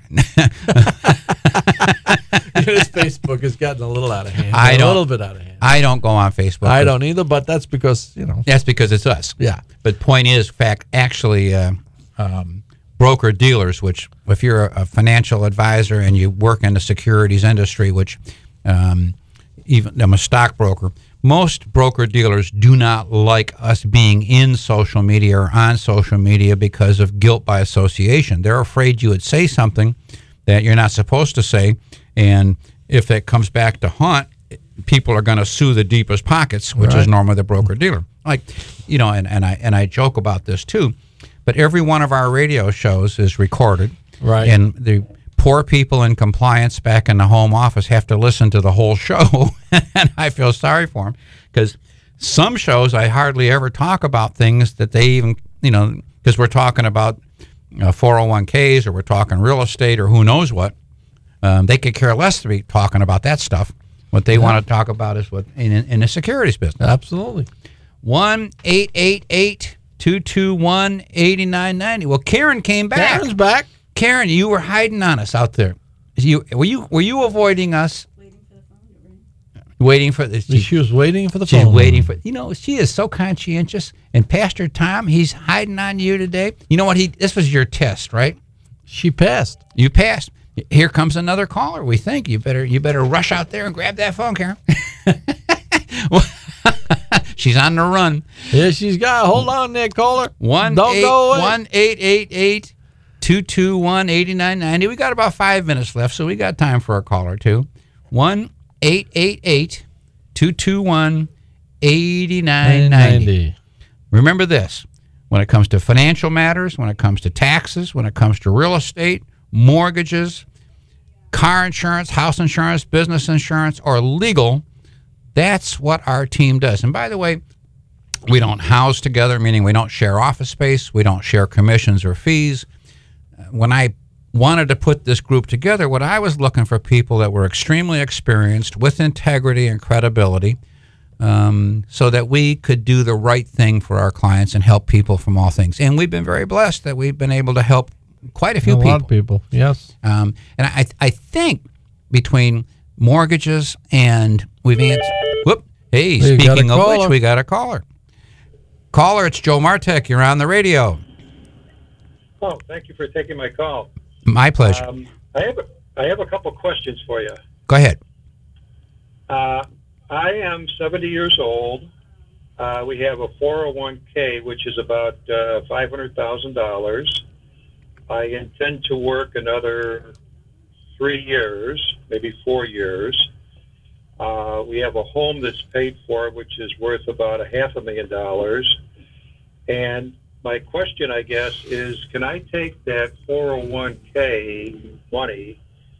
Speaker 4: His Facebook has gotten a little out of hand.
Speaker 5: I
Speaker 4: a
Speaker 5: don't-
Speaker 4: little bit out of hand.
Speaker 5: I don't go on Facebook.
Speaker 4: I don't either, but that's because, you know.
Speaker 5: That's because it's us.
Speaker 4: Yeah.
Speaker 5: But point is, fact, actually, uh, um, broker dealers, which if you're a, a financial advisor and you work in the securities industry, which um, even I'm a stockbroker, most broker dealers do not like us being in social media or on social media because of guilt by association. They're afraid you would say something that you're not supposed to say, and if that comes back to haunt, people are going to sue the deepest pockets, which
Speaker 4: Right.
Speaker 5: is normally the broker dealer. Like, you know, and, and I and I joke about this too, but every one of our radio shows is recorded,
Speaker 4: Right.
Speaker 5: And the poor people in compliance back in the home office have to listen to the whole show, and I feel sorry for them because some shows I hardly ever talk about things that they even, you know, because we're talking about uh, four oh one Ks or we're talking real estate or who knows what. Um, they could care less to be talking about that stuff. What they want to talk about is what in, in the securities business.
Speaker 4: Absolutely.
Speaker 5: one eight eight eight two two one eight nine nine zero. Well, Karen came back.
Speaker 4: Karen's back.
Speaker 5: Karen, you were hiding on us out there. You were you were you avoiding us?
Speaker 6: Waiting for the phone to ring.
Speaker 5: Waiting for this.
Speaker 4: She was waiting for the
Speaker 5: She's
Speaker 4: phone.
Speaker 5: waiting for, you know, she is so conscientious. And Pastor Tom, he's hiding on you today. You know what? He This was your test, right?
Speaker 4: She passed.
Speaker 5: You passed. Here comes another caller. We think you better you better rush out there and grab that phone, Karen. She's on the run.
Speaker 4: Yeah, she's got. Hold on there, caller.
Speaker 5: One
Speaker 4: Don't
Speaker 5: eight
Speaker 4: go away.
Speaker 5: one eight eight eight two two one eighty nine ninety. We got about five minutes left, so we got time for a caller too. One eight eight eight two two one eighty nine ninety. Remember this: when it comes to financial matters, when it comes to taxes, when it comes to real estate, mortgages, car insurance, house insurance, business insurance, or legal, that's what our team does. And by the way, we don't house together, meaning we don't share office space. We don't share commissions or fees. When I wanted to put this group together, what I was looking for people that were extremely experienced with integrity and credibility, um, so that we could do the right thing for our clients and help people from all things. And we've been very blessed that we've been able to help quite a few
Speaker 4: a
Speaker 5: people.
Speaker 4: lot of people, yes.
Speaker 5: Um, and I, I think between mortgages and we've answered. Whoop. Hey,
Speaker 4: We got a
Speaker 5: speaking of
Speaker 4: caller.
Speaker 5: which, we got a caller. Caller, it's Joe Martek. You're on the radio.
Speaker 8: Oh, thank you for taking my call.
Speaker 5: My pleasure.
Speaker 8: Um, I have a, I have a couple questions for you.
Speaker 5: Go ahead.
Speaker 8: Uh, I am seventy years old. Uh, we have a four oh one k, which is about uh, five hundred thousand dollars. I intend to work another three years, maybe four years. Uh, we have a home that's paid for, which is worth about a half a million dollars. And my question, I guess, is can I take that four oh one k money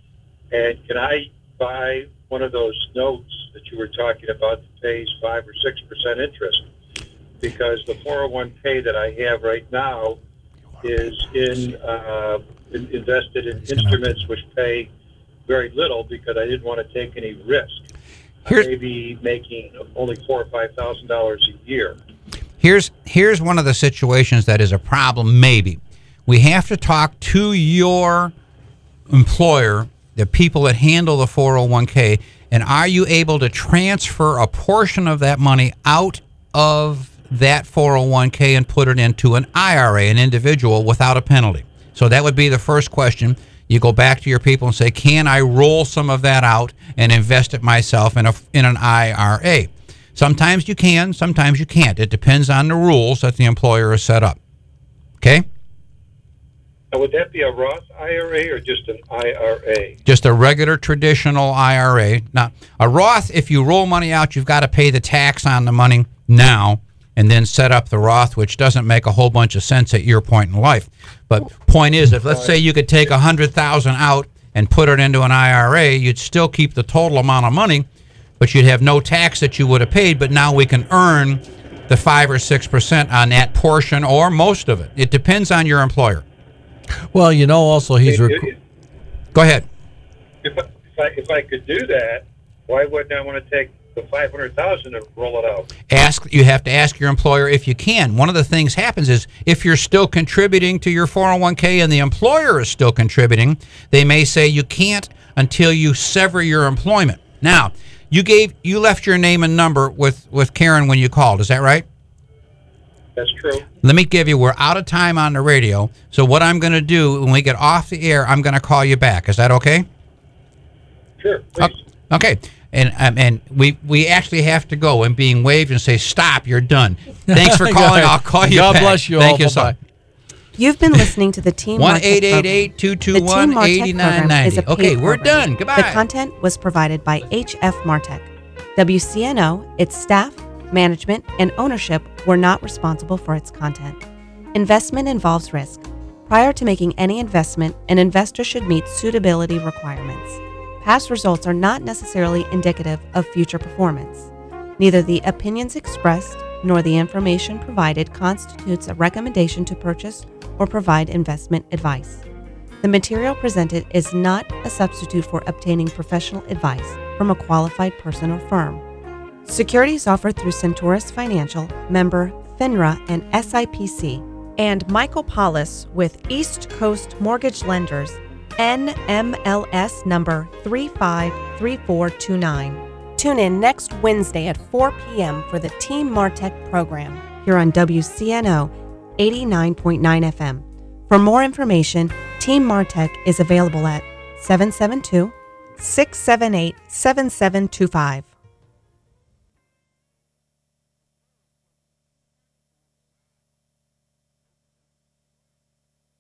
Speaker 8: and can I buy one of those notes that you were talking about that pays five or six percent interest? Because the four oh one k that I have right now is in, uh, in invested in instruments which pay very little because I didn't want to take any risk.
Speaker 5: Here's-
Speaker 8: I may be making only four or five thousand dollars a year.
Speaker 5: Here's here's one of the situations that is a problem, maybe. We have to talk to your employer, the people that handle the four oh one k, and are you able to transfer a portion of that money out of that four oh one k and put it into an I R A, an individual, without a penalty? So that would be the first question. You go back to your people and say, can I roll some of that out and invest it myself in a in an I R A? Sometimes you can, sometimes you can't. It depends on the rules that the employer has set up. Okay?
Speaker 8: Now, would that be a Roth I R A or just an I R A?
Speaker 5: Just a regular traditional I R A. Now, a Roth, if you roll money out, you've got to pay the tax on the money now and then set up the Roth, which doesn't make a whole bunch of sense at your point in life. But point is, if let's say you could take one hundred thousand dollars out and put it into an I R A, you'd still keep the total amount of money, but you'd have no tax that you would have paid, but now we can earn the five or six percent on that portion or most of it. It depends on your employer.
Speaker 4: Well, you know, also he's.
Speaker 8: If,
Speaker 4: Rec-
Speaker 5: Go ahead.
Speaker 8: if, I, if, I, if I could do that, why wouldn't I want to take the five hundred thousand dollars and roll it out?
Speaker 5: Ask. You have to ask your employer if you can. One of the things happens is if you're still contributing to your four oh one k and the employer is still contributing, they may say you can't until you sever your employment. Now, you gave you left your name and number with, with Karen when you called. Is that right?
Speaker 8: That's true.
Speaker 5: Let me give you, we're out of time on the radio. So what I'm going to do when we get off the air, I'm going to call you back. Is that okay?
Speaker 8: Sure, please.
Speaker 5: Okay. And um, and we we actually have to go and being waved and say, stop, you're done. Thanks for
Speaker 4: Go
Speaker 5: calling.
Speaker 4: ahead.
Speaker 5: I'll call you
Speaker 4: God
Speaker 5: back.
Speaker 4: bless you
Speaker 5: Thank
Speaker 4: all.
Speaker 5: you so
Speaker 4: Bye-bye.
Speaker 3: You've been listening to the Team
Speaker 5: one
Speaker 3: Martech
Speaker 5: eight eight eight
Speaker 3: program.
Speaker 5: two two
Speaker 3: The Team
Speaker 5: one
Speaker 3: Martech
Speaker 5: eight nine
Speaker 3: program is
Speaker 5: nine
Speaker 3: a
Speaker 5: zero. Okay,
Speaker 3: paid
Speaker 5: we're
Speaker 3: program.
Speaker 5: done. Goodbye.
Speaker 3: The content was provided by H F Martech. W C N O, its staff, management, and ownership were not responsible for its content. Investment involves risk. Prior to making any investment, an investor should meet suitability requirements. Past results are not necessarily indicative of future performance. Neither the opinions expressed nor the information provided constitutes a recommendation to purchase or provide investment advice. The material presented is not a substitute for obtaining professional advice from a qualified person or firm. Securities offered through Centaurus Financial, member FINRA and S I P C, and Michael Paulus with East Coast Mortgage Lenders, N M L S number three five three four two nine. Tune in next Wednesday at four p.m. for the Team Martech program here on W C N O eighty-nine point nine F M. For more information, Team Martech is available at seven seven two, six seven eight, seven seven two five.